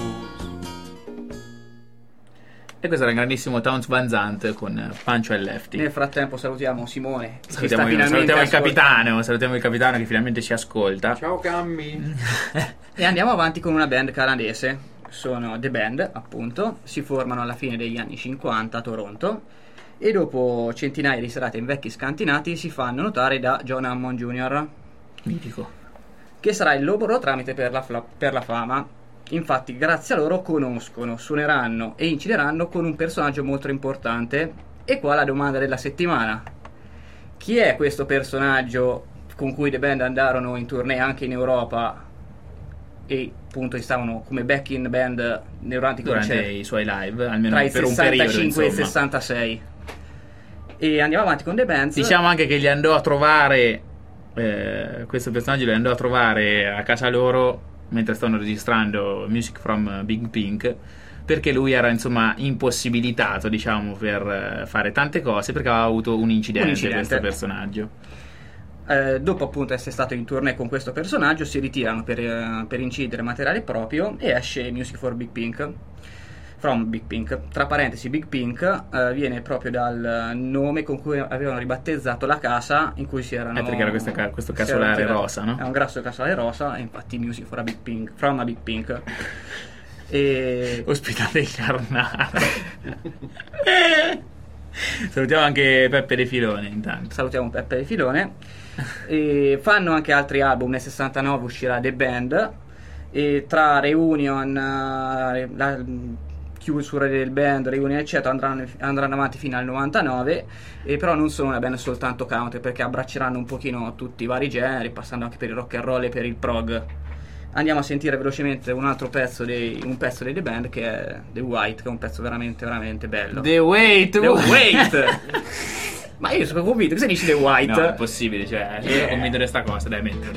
E questo era il grandissimo Townes Van Zandt con Pancho e Lefty. Nel frattempo salutiamo Simone, che Salutiamo, sta io, finalmente salutiamo il ascoltando. capitano, salutiamo il capitano che finalmente ci ascolta. Ciao Cammi. E andiamo avanti con una band canadese. Sono The Band, appunto. Si formano alla fine degli anni cinquanta a Toronto e dopo centinaia di serate in vecchi scantinati si fanno notare da John Hammond junior, Mitico. che sarà il loro tramite per la, fla- per la fama. Infatti, grazie a loro conoscono, suoneranno e incideranno con un personaggio molto importante. E qua la domanda della settimana: chi è questo personaggio con cui The Band andarono in tournée anche in Europa e appunto stavano come backing band durante i Durante concerti i suoi live, almeno tra i per un periodo, sessantacinque e i insomma. sessantasei? E andiamo avanti con The Band. Diciamo anche che li andò a trovare, eh, questo personaggio li andò a trovare a casa loro mentre stavano registrando Music from Big Pink, perché lui era insomma impossibilitato, diciamo, per fare tante cose perché aveva avuto un incidente, Un incidente. questo personaggio. Eh, dopo appunto essere stato in tournée con questo personaggio si ritirano per, eh, per incidere materiale proprio e esce Music for Big Pink from Big Pink. Tra parentesi, Big Pink eh, viene proprio dal nome con cui avevano ribattezzato la casa in cui si erano Eh, perché era questo ca- questo si erano casolare tirati. rosa, no? È un grasso casolare rosa e infatti Music for a Big Pink from a Big Pink. E Ospitato in Carnaro. Salutiamo anche Peppe De Filone intanto. salutiamo Peppe De Filone. E fanno anche altri album. Nel sessantanove uscirà The Band e tra Reunion, eh, la chiusura del band, Reunion eccetera andranno, andranno avanti fino al novantanove. E però non sono una band soltanto country, perché abbracceranno un pochino tutti i vari generi, passando anche per il rock and roll e per il prog. Andiamo a sentire velocemente un altro pezzo dei, un pezzo dei The Band, che è The White, che è un pezzo veramente veramente bello. The Wait. The Wait. Ma io sono convinto, cosa dici The White? No, è possibile, cioè, io sono convinto di sta cosa, dai, mettilo.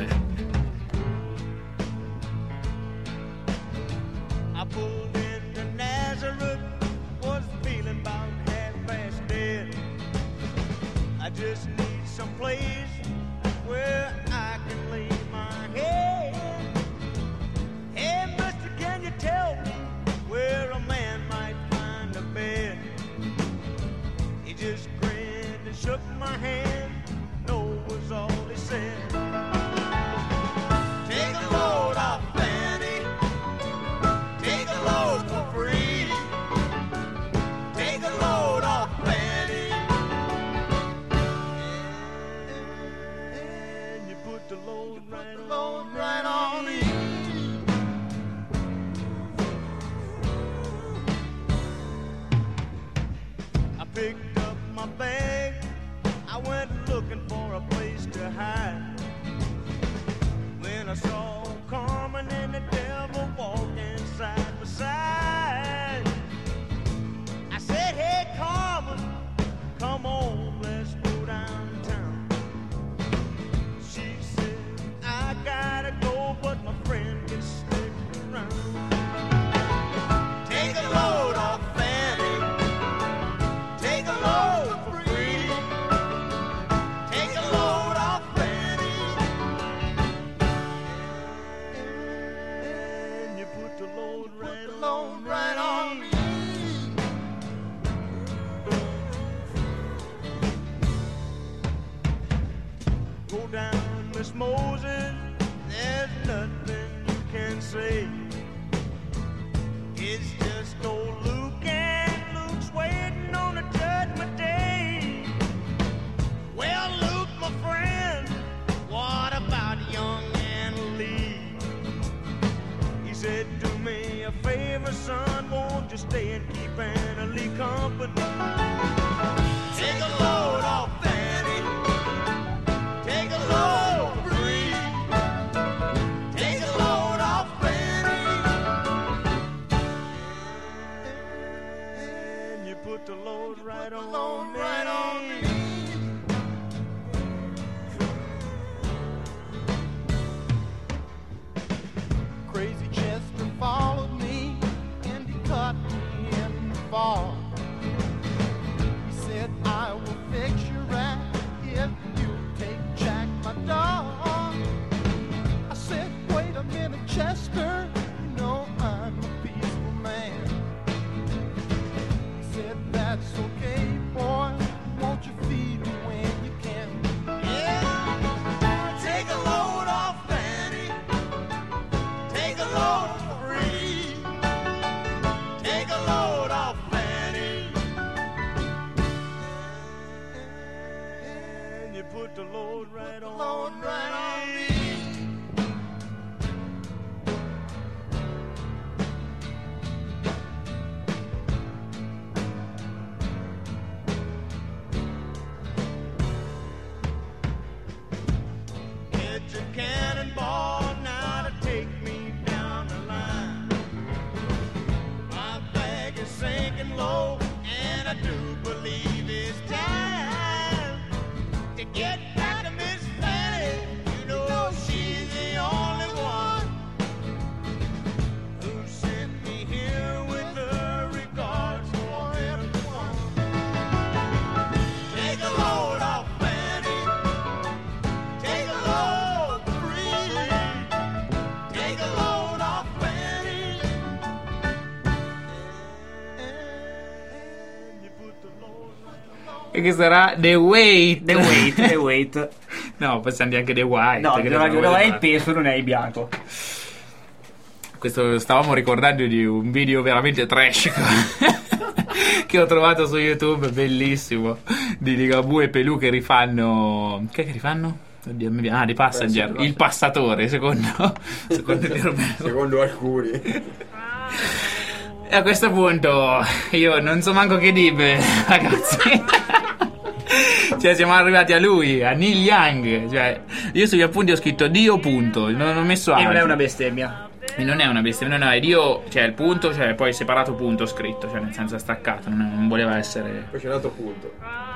I pulled into Nazareth, was feeling bound just need some place where I can lay my head. Hey, mister, can you tell me where a man might find a bed? He just grinned and shook my hand. No was all he said. Take a load off Fanny. Take a load for free. Take a load off Fanny. And you put the load right on, right on me. I picked up my bag. I went looking for a place to hide. When I saw Carmen and the devil walking side by side, I said, hey Carmen, come on, let's go downtown. She said, I gotta go, but my friend can stick around. Take a load off Fanny. Take a load for free. Take a load off Fanny. And you put the load right on, right on me. Go down, Miss Moses, there's nothing you can say. It's just old Luke, and Luke's waiting on the judgment day. Well, Luke, my friend, what about young Anna Lee? He said, do me a favor, son, won't you stay and keep Anna Lee company? Take a load off Fanny. Take a load free. Take a load off Fanny. And you put the load right on me. Right on me. Crazy Chester followed me and he caught me in the fall. He said, I will fix your rat if you take Jack, my dog. I said, wait a minute, Chester, you know I'm a peaceful man. He said, that's okay, boy, won't you feed him when you can? Yeah, take a load off Fanny. Take a load free. Take a load off Fanny. And you put the load right on, load right on me. Get your cannonball now to take me down the line. My bag is sinking low, and I do believe it's time to get back to Miss Fanny. You know she's the only one who sent me here with her regards for everyone. Take a load off Fanny. Take a load free. Take a load off Fanny. And you put the load right on. E che sarà The Wait. The Wait, The Wait. No, possiamo dire anche The White. No, che dove non dove è il fare. peso non è il bianco. Questo stavamo ricordando di un video veramente trash che ho trovato su YouTube, bellissimo, di Ligabue e Pelù che rifanno. Che che rifanno? Oddio, mi viene- ah, di Passenger, Passenger. il passatore, secondo secondo il Roberto. Secondo alcuni. E a questo punto io non so manco che dire, ragazzi. Cioè siamo arrivati a lui, a Neil Young. Cioè, io sugli appunti ho scritto Dio punto, non ho messo E altro. non è una bestemmia. E non è una bestemmia, no, no, è Dio, cioè il punto, cioè poi separato punto scritto, cioè nel senso è staccato, non, non voleva essere. Poi c'è un altro punto.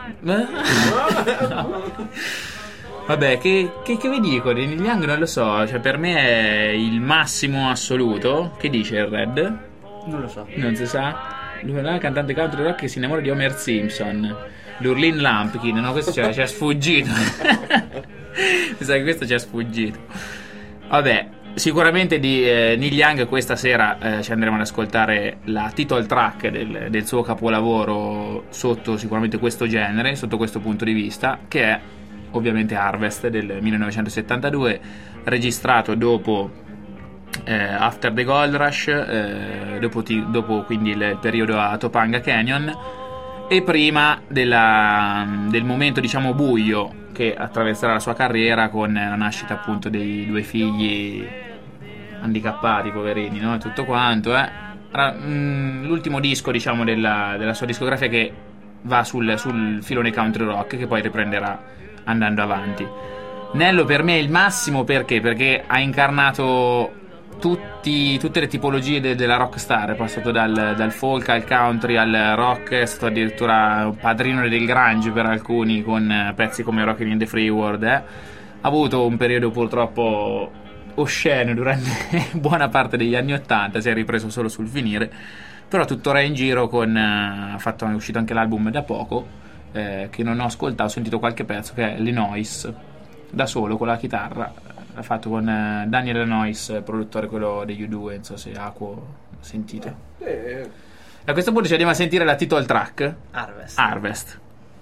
Vabbè, che, che, che vi dico? Di Neil Young non lo so, cioè per me è il massimo assoluto. Che dice il Red? Non lo so. Non si sa. il cantante country rock che si innamora di Homer Simpson, l'Urlin Lampkin, no, questo ci è sfuggito. Mi sa che questo ci è sfuggito. Vabbè, sicuramente di eh, Neil Young questa sera eh, ci andremo ad ascoltare la title track del, del suo capolavoro sotto sicuramente questo genere, sotto questo punto di vista, che è ovviamente Harvest del millenovecentosettantadue, registrato dopo eh, After the Gold Rush, eh, dopo, ti, dopo quindi il, il periodo a Topanga Canyon e prima della, del momento diciamo buio che attraverserà la sua carriera con la nascita appunto dei due figli handicappati, poverini, no? E tutto quanto, eh. Allora, mh, l'ultimo disco diciamo della, della sua discografia che va sul, sul filone country rock, che poi riprenderà andando avanti. Nello per me è il massimo, perché? Perché ha incarnato tutti, tutte le tipologie de, della rock star, è passato dal, dal folk al country al rock, è stato addirittura un padrino del grunge per alcuni con pezzi come Rockin' in the Free World, eh. Ha avuto un periodo purtroppo osceno durante buona parte degli anni ottanta, si è ripreso solo sul finire, però tuttora è in giro con ha fatto, è uscito anche l'album da poco eh, che non ho ascoltato, ho sentito qualche pezzo, che è Lenois, da solo con la chitarra, l'ha fatto con eh, Daniel Lenois, produttore quello degli U due, non so se Aquo sentite. Eh, A questo punto ci andiamo a sentire la title track Harvest. Harvest.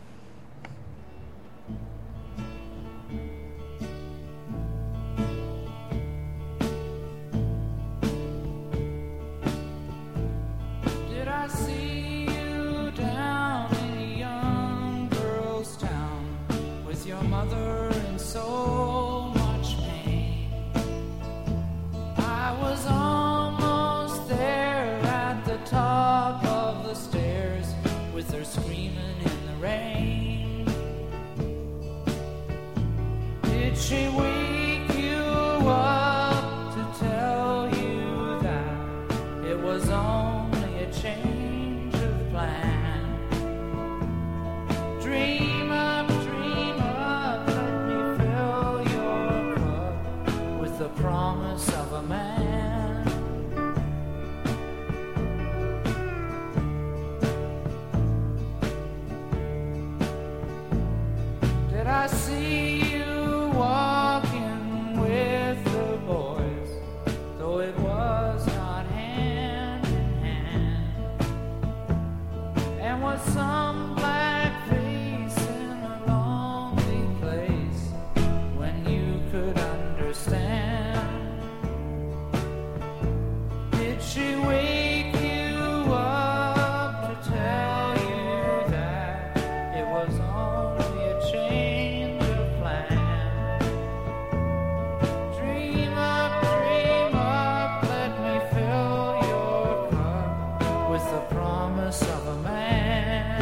Did I see you down in a young girl's town with your mother in so much pain? I was almost there at the top of the stairs with her screaming in the rain. Did she wake you up to tell you that it was only a change of plan? Dream up, dream up, let me fill your cup with the promise of a man. Did I see you walking with the boys, though it was not hand in hand? And was some black face in a lonely place when you could understand? Did she wake you up to tell you that it was only a change of plan? Dream up, dream up, let me fill your cup with the promise of a man.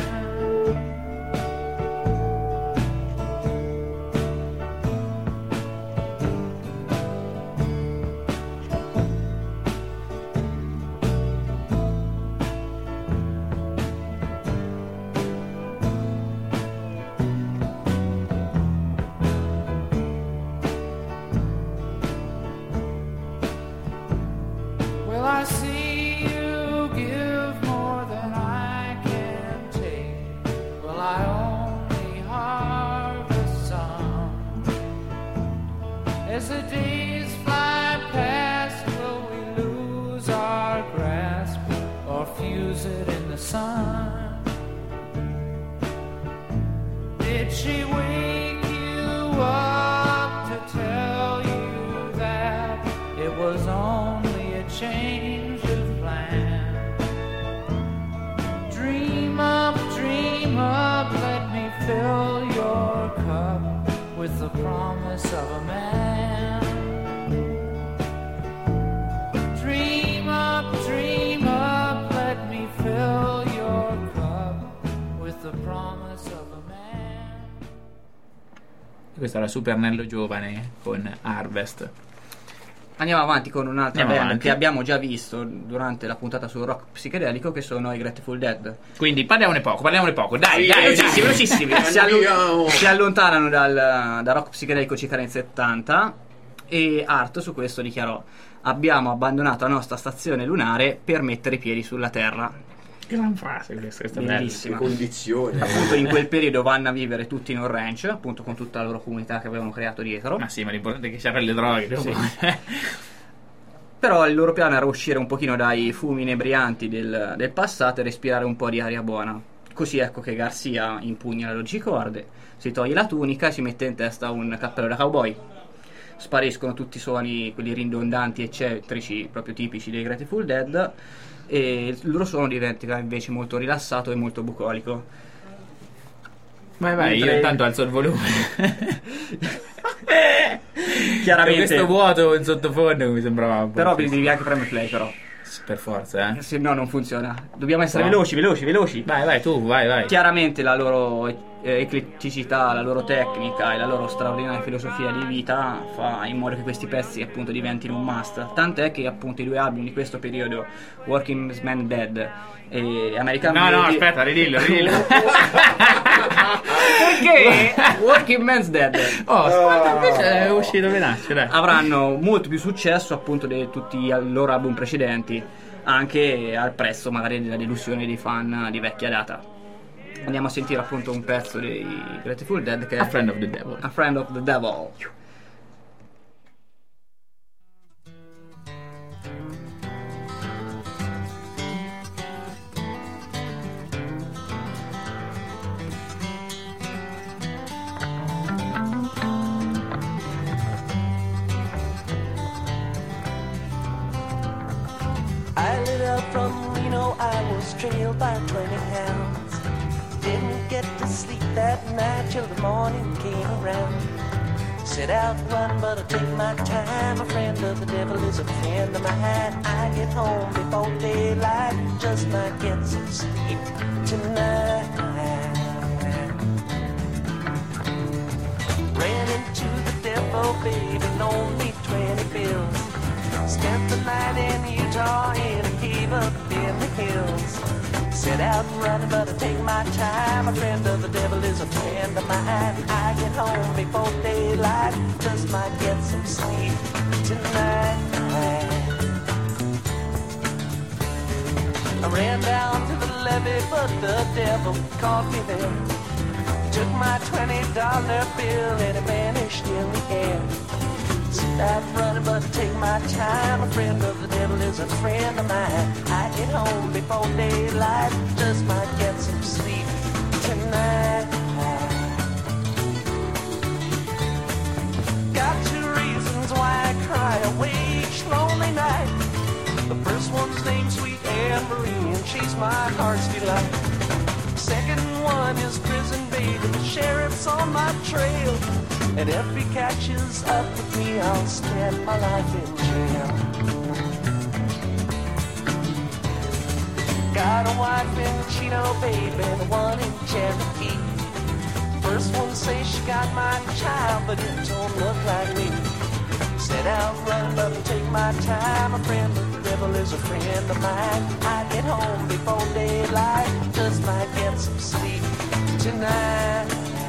Will I see you give more than I can take? Will I only harvest some? As the days fly past, will we lose our grasp or fuse it in the sun? Did she wake you up to tell you that it was only a change of plan? Dream up, dream up, let me fill your cup with the promise of a man. Dream up, dream up, let me fill your cup with the promise of a man. Questo era Super Nello Giovane con Harvest. Andiamo avanti con un'altra Andiamo band avanti. che abbiamo già visto durante la puntata sul rock psichedelico, che sono i Grateful Dead. Quindi parliamone poco, parliamone poco. Dai, Sì, dai, velocissimi, velocissimi. si, allo- Andiamo. si allontanano dal, dal rock psichedelico circa nel settanta, e Art su questo dichiarò: abbiamo abbandonato la nostra stazione lunare per mettere i piedi sulla Terra. Gran frase questa, questa è bella. Bellissima. Condizione. Appunto in quel periodo vanno a vivere tutti in un ranch, appunto con tutta la loro comunità che avevano creato dietro. Ma sì, ma l'importante è che c'erano le droghe. dopo. Però il loro piano era uscire un pochino dai fumi inebrianti del, del passato e respirare un po' di aria buona. Così ecco che Garcia impugna le logicorde, si toglie la tunica e si mette in testa un cappello da cowboy. Spariscono tutti i suoni, quelli ridondanti e eccentrici, proprio tipici dei Grateful Dead, e il loro suono diventa invece molto rilassato e molto bucolico. Vai vai, Mentre- io intanto alzo il volume. Chiaramente, Questo vuoto in sottofondo mi sembrava un po'. però fisso. devi anche premere play, però. Per forza, eh. Se no non funziona. Dobbiamo essere No. veloci, veloci, veloci. Vai, vai, tu, vai, vai. Chiaramente la loro eh, ecletticità, la loro tecnica e la loro straordinaria filosofia di vita fa in modo che questi pezzi appunto diventino un must. Tant'è che appunto i due album di questo periodo, Working Man Dead e American No, no, Beauty- aspetta, ridillo, ridillo. Perché Working Man's Dead Oh, aspetta, invece è uscito benaccio, dai. avranno molto più successo appunto di tutti i loro album precedenti, anche al prezzo magari della delusione dei fan di vecchia data. Andiamo a sentire appunto un pezzo dei Grateful Dead che è A Friend of the Devil. A Friend of the Devil. I lit up from Reno, I was trailed by twenty hounds. Didn't get to sleep that night till the morning came around. Set out run, but I take my time. A friend of the devil is a friend of mine. I get home before daylight, just might get some sleep tonight. Ran into the devil, baby, loaned me twenty bills. Spent the night in Utah in a cave up in the hills. Set out running, but I take my time. A friend of the devil is a friend of mine. I get home before daylight, just might get some sleep tonight. I ran down to the levee, but the devil caught me there. Took my twenty dollar bill and it vanished in the air. Stop running, but take my time. A friend of the devil is a friend of mine. I get home before daylight, just might get some sleep tonight. Got two reasons why I cry away each lonely night. The first one's named Sweet Anne Marie, and she's my heart's delight. Second one is prison baby, the sheriff's on my trail. And if he catches up with me, I'll spend my life in jail. Got a wife in Chino, baby, the one in Cherokee. First one says she got my child, but it don't look like me. Set out running, but I take my time. A friend of the devil is a friend of mine. I get home before daylight, just might get some sleep tonight.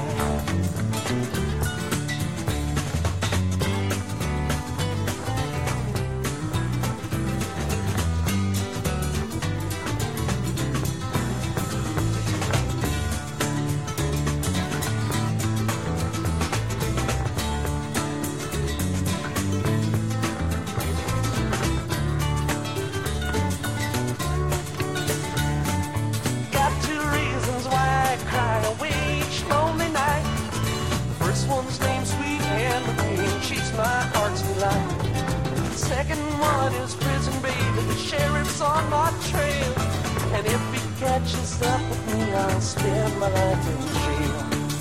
Second one is prison baby, the sheriff's on my trail. And if he catches up with me, I'll spend my life in jail.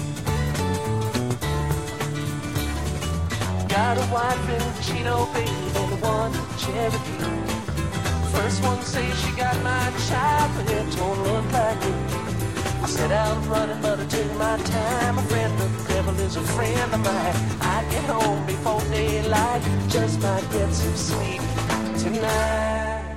Got a wife in Chino, baby, and the one in Cherokee. First one says she got my child, but it don't look like me. I set out running, but I took my time. A friend of the devil is a friend of mine. I get home before daylight, just might get some sleep tonight.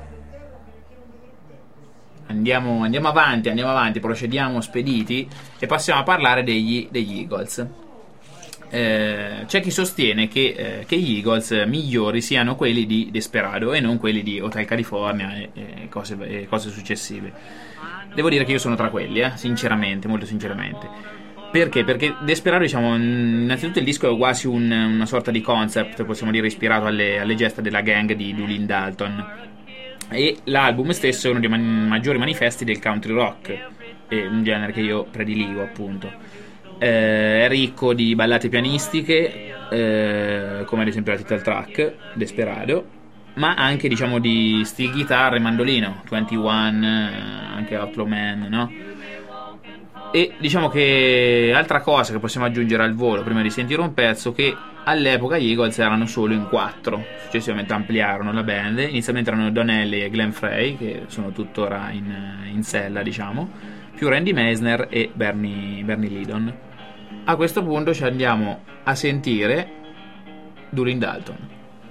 Andiamo, andiamo avanti, andiamo avanti, procediamo spediti e passiamo a parlare degli, degli Eagles. eh, c'è chi sostiene che, eh, che gli Eagles migliori siano quelli di Desperado e non quelli di Hotel California e, e, cose, e cose successive. Devo dire che io sono tra quelli, eh, sinceramente, molto sinceramente. Perché? Perché Desperado, diciamo, innanzitutto il disco è quasi un, una sorta di concept, possiamo dire ispirato alle, alle gesta della gang di Doolin Dalton, e l'album stesso è uno dei man- maggiori manifesti del country rock, è un genere che io prediligo, appunto. Eh, è ricco di ballate pianistiche, eh, come ad esempio la title track Desperado, ma anche, diciamo, di steel guitar e mandolino, ventuno, eh, anche Outlaw Man, no? E diciamo che altra cosa che possiamo aggiungere al volo prima di sentire un pezzo, che all'epoca gli Eagles erano solo in quattro, successivamente ampliarono la band. Inizialmente erano Donnelly e Glenn Frey, che sono tuttora in, in sella, diciamo, più Randy Meisner e Bernie, Bernie Lydon. A questo punto ci andiamo a sentire Doolin Dalton.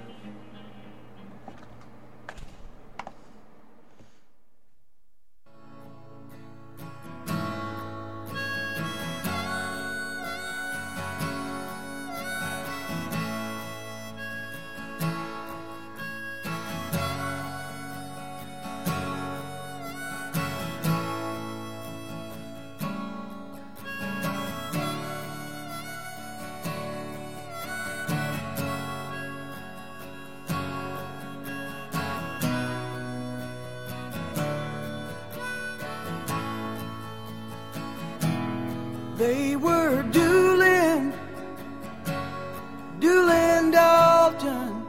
They were dueling, dueling Dalton,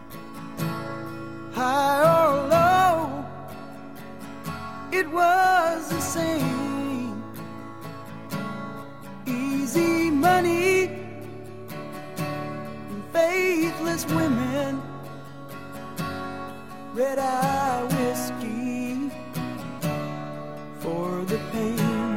high or low, it was the same. Easy money, faithless women, red-eye whiskey for the pain.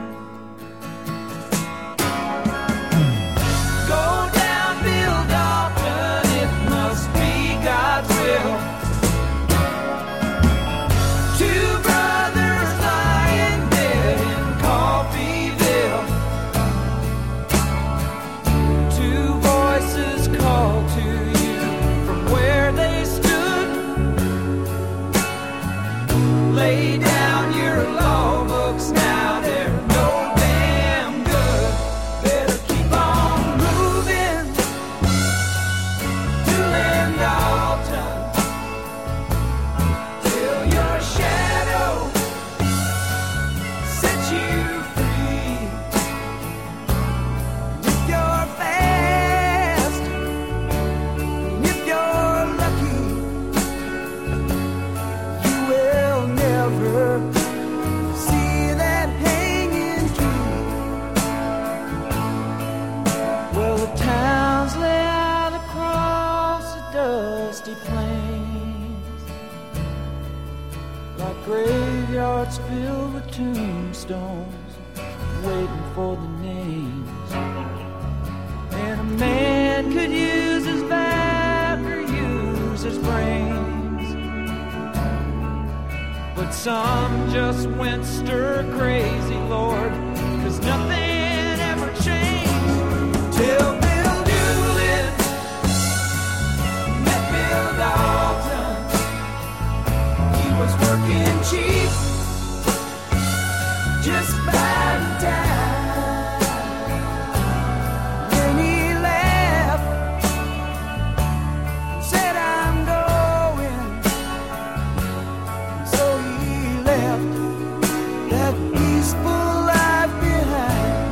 Lay down your law graveyards filled with tombstones, waiting for the names. And a man could use his back or use his brains, but some just went stir crazy, Lord, 'cause nothing ever changed till Bill Doolin met Bill Dalton. He was working cheap, just biding time. When he left, said I'm going, so he left that peaceful life behind.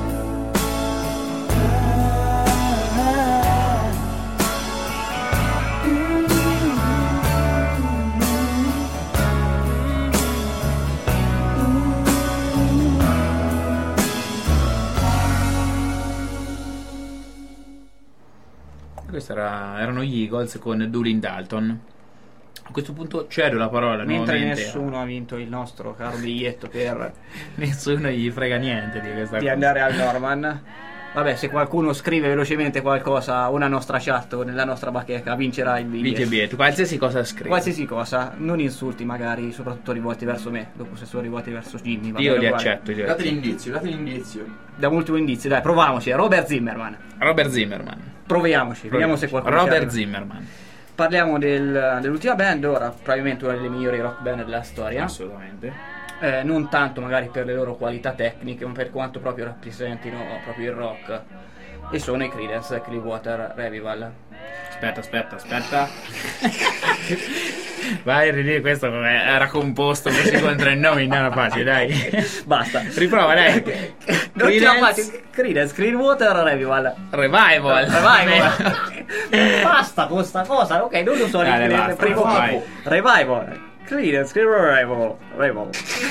Questi era, erano gli Eagles con Doolin Dalton. A questo punto cedo la parola Mentre nuovamente nessuno ha vinto il nostro caro biglietto per a... nessuno gli frega niente di questa di cosa. andare al Norman. Vabbè, se qualcuno scrive velocemente qualcosa, una nostra chat o nella nostra bacheca, vincerà il Vince il biglietto. biglietto, qualsiasi cosa scrivi. Qualsiasi cosa, non insulti magari, soprattutto rivolti verso me, dopo se sono rivolti verso Jimmy. va Io bene li uguale. accetto. Io li Date accetto. l'indizio, date l'indizio. Diamo l'ultimo indizio, dai, proviamoci. Robert Zimmerman. Robert Zimmerman. Proviamoci, vediamo se qualcuno ci Robert arriva. Zimmerman. Parliamo del- dell'ultima band, ora probabilmente una delle migliori rock band della storia. Assolutamente. Eh, non tanto magari per le loro qualità tecniche, ma per quanto proprio rappresentino proprio il rock. E sono i Creedence Clearwater Revival. Aspetta, aspetta, aspetta. Vai a ridire questo come era composto così contro il nome, non era facile, dai. Basta. Riprova, dai. Non ce la Creedence faccio. Creedence Clearwater Revival. Revival. Revival. Basta con sta cosa, ok, non lo so Dai, ripetere, basta, primo vai. Revival. Creedence Clearwater Revival. Revival.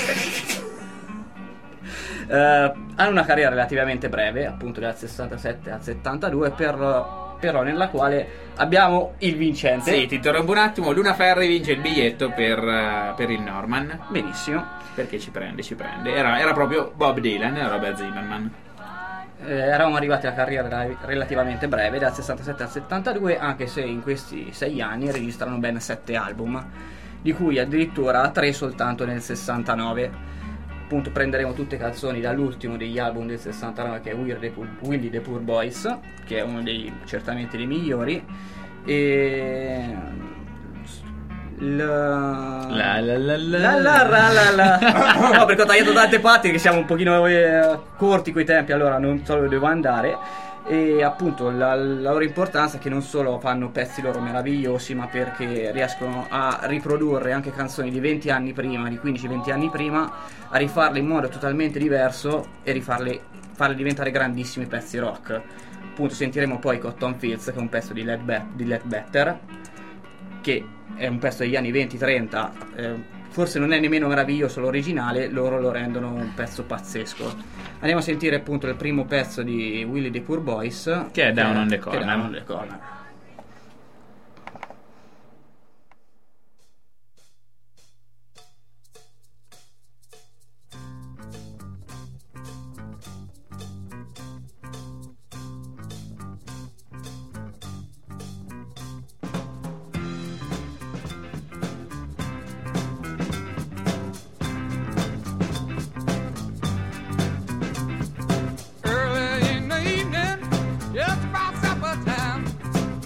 Eh, hanno una carriera relativamente breve, appunto dal sessantasette al settantadue, per però nella quale abbiamo il vincente. Sì, ti interrompo un attimo. Luna Ferri vince il biglietto per, eh, per il Norman. Benissimo. Perché ci prende, ci prende. Era, era proprio Bob Dylan e Robert Zimmerman. Eh, eravamo arrivati alla carriera relativamente breve, dal sessantasette al settantadue, anche se in questi sei anni registrano ben sette album, di cui addirittura tre soltanto nel sessantanove. Appunto prenderemo tutte canzoni dall'ultimo degli album del sessantanove, che è Willie the Poor, Willie the Poor Boys, che è uno dei certamente dei migliori, e la La la la la la la la la la. No, perché ho tagliato tante parti che siamo un pochino eh, corti coi tempi, allora non so dove devo andare. E appunto la, la loro importanza è che non solo fanno pezzi loro meravigliosi, ma perché riescono a riprodurre anche canzoni di venti anni prima, di quindici venti anni prima, a rifarle in modo totalmente diverso e rifarle farle diventare grandissimi pezzi rock. Appunto sentiremo poi Cotton Fields, che è un pezzo di Led, Be- di Led Better, che è un pezzo degli anni venti trenta, eh, forse non è nemmeno meraviglioso l'originale, loro lo rendono un pezzo pazzesco. Andiamo a sentire appunto il primo pezzo di Willie the Poor Boys, Che è Down on the che è Corner. Down on the Corner. Early in the evening, just about supper time,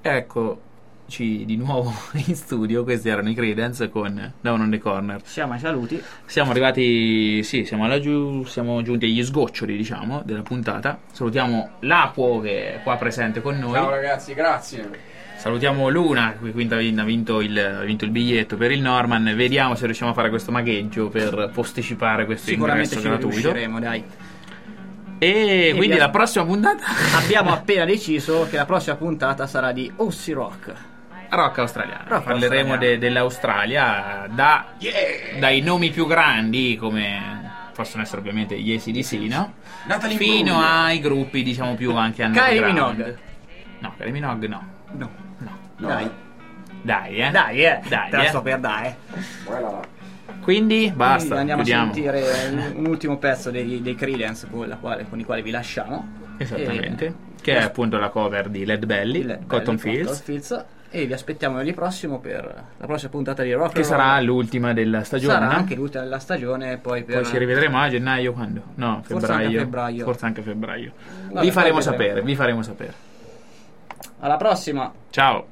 Eccoci di nuovo in studio. Questi erano i Creedence con Down on the Corner. Siamo ai saluti. Siamo arrivati, sì, siamo laggiù, siamo giunti agli sgoccioli, diciamo, della puntata. Salutiamo l'Apuo che è qua presente con noi. Ciao ragazzi, grazie. Salutiamo Luna, che quinta ha vinto il, ha vinto il biglietto per il Norman. Vediamo se riusciamo a fare questo magheggio per posticipare questo Sicuramente ingresso ci gratuito. riusciremo, dai. E, e quindi via. la prossima puntata Abbiamo appena deciso che la prossima puntata sarà di Aussie Rock. Rock australiano. Rock Parleremo australiano. de- dell'Australia da, Yeah! dai nomi più grandi, come possono essere ovviamente gli A C D C, no? Natalie Fino Imbruglia. ai gruppi, diciamo, più anche Kylie underground. Minogue. No, Kylie Minogue no. No. No. No. Dai. Dai, eh. Dai, eh. Dai, Te la eh. sto per dare. Voilà là. Quindi basta, Quindi andiamo chiudiamo. a sentire un, un ultimo pezzo dei, dei Creedence con, la quale, con i quali vi lasciamo. Esattamente. E- Che è appunto la cover di Led Belly, il bello Cotton Cotton Fields, Fields. E vi aspettiamo lunedì prossimo per la prossima puntata di Rock che and Roll. sarà l'ultima della stagione. Sarà no? anche l'ultima della stagione. Poi, per... Poi ci rivedremo a gennaio quando? No, Forse febbraio. anche a febbraio. Forse anche a febbraio. Vabbè, vi faremo poi sapere, vedremo. vi faremo sapere. Alla prossima. Ciao.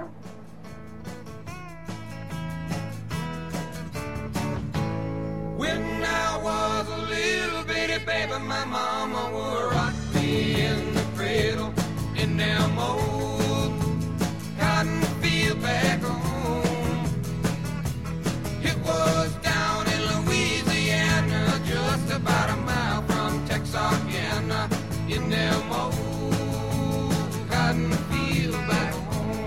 When I was a little bitty baby, my mama would rock me in the cradle in them old cotton field back home. It was down in Louisiana, just about a mile from Texarkana, in them old cotton field back home.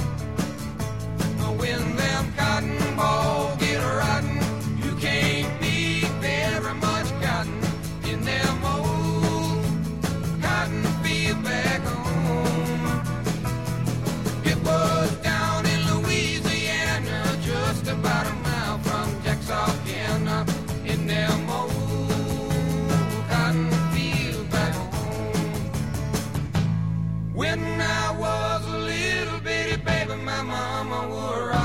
When them cotton balls get rotten, you can't be very much cotton in them old cotton field back home. It was down in Louisiana, just about a mile from Texarkana, in them old cotton field back home. When I was a little bitty baby, my mama would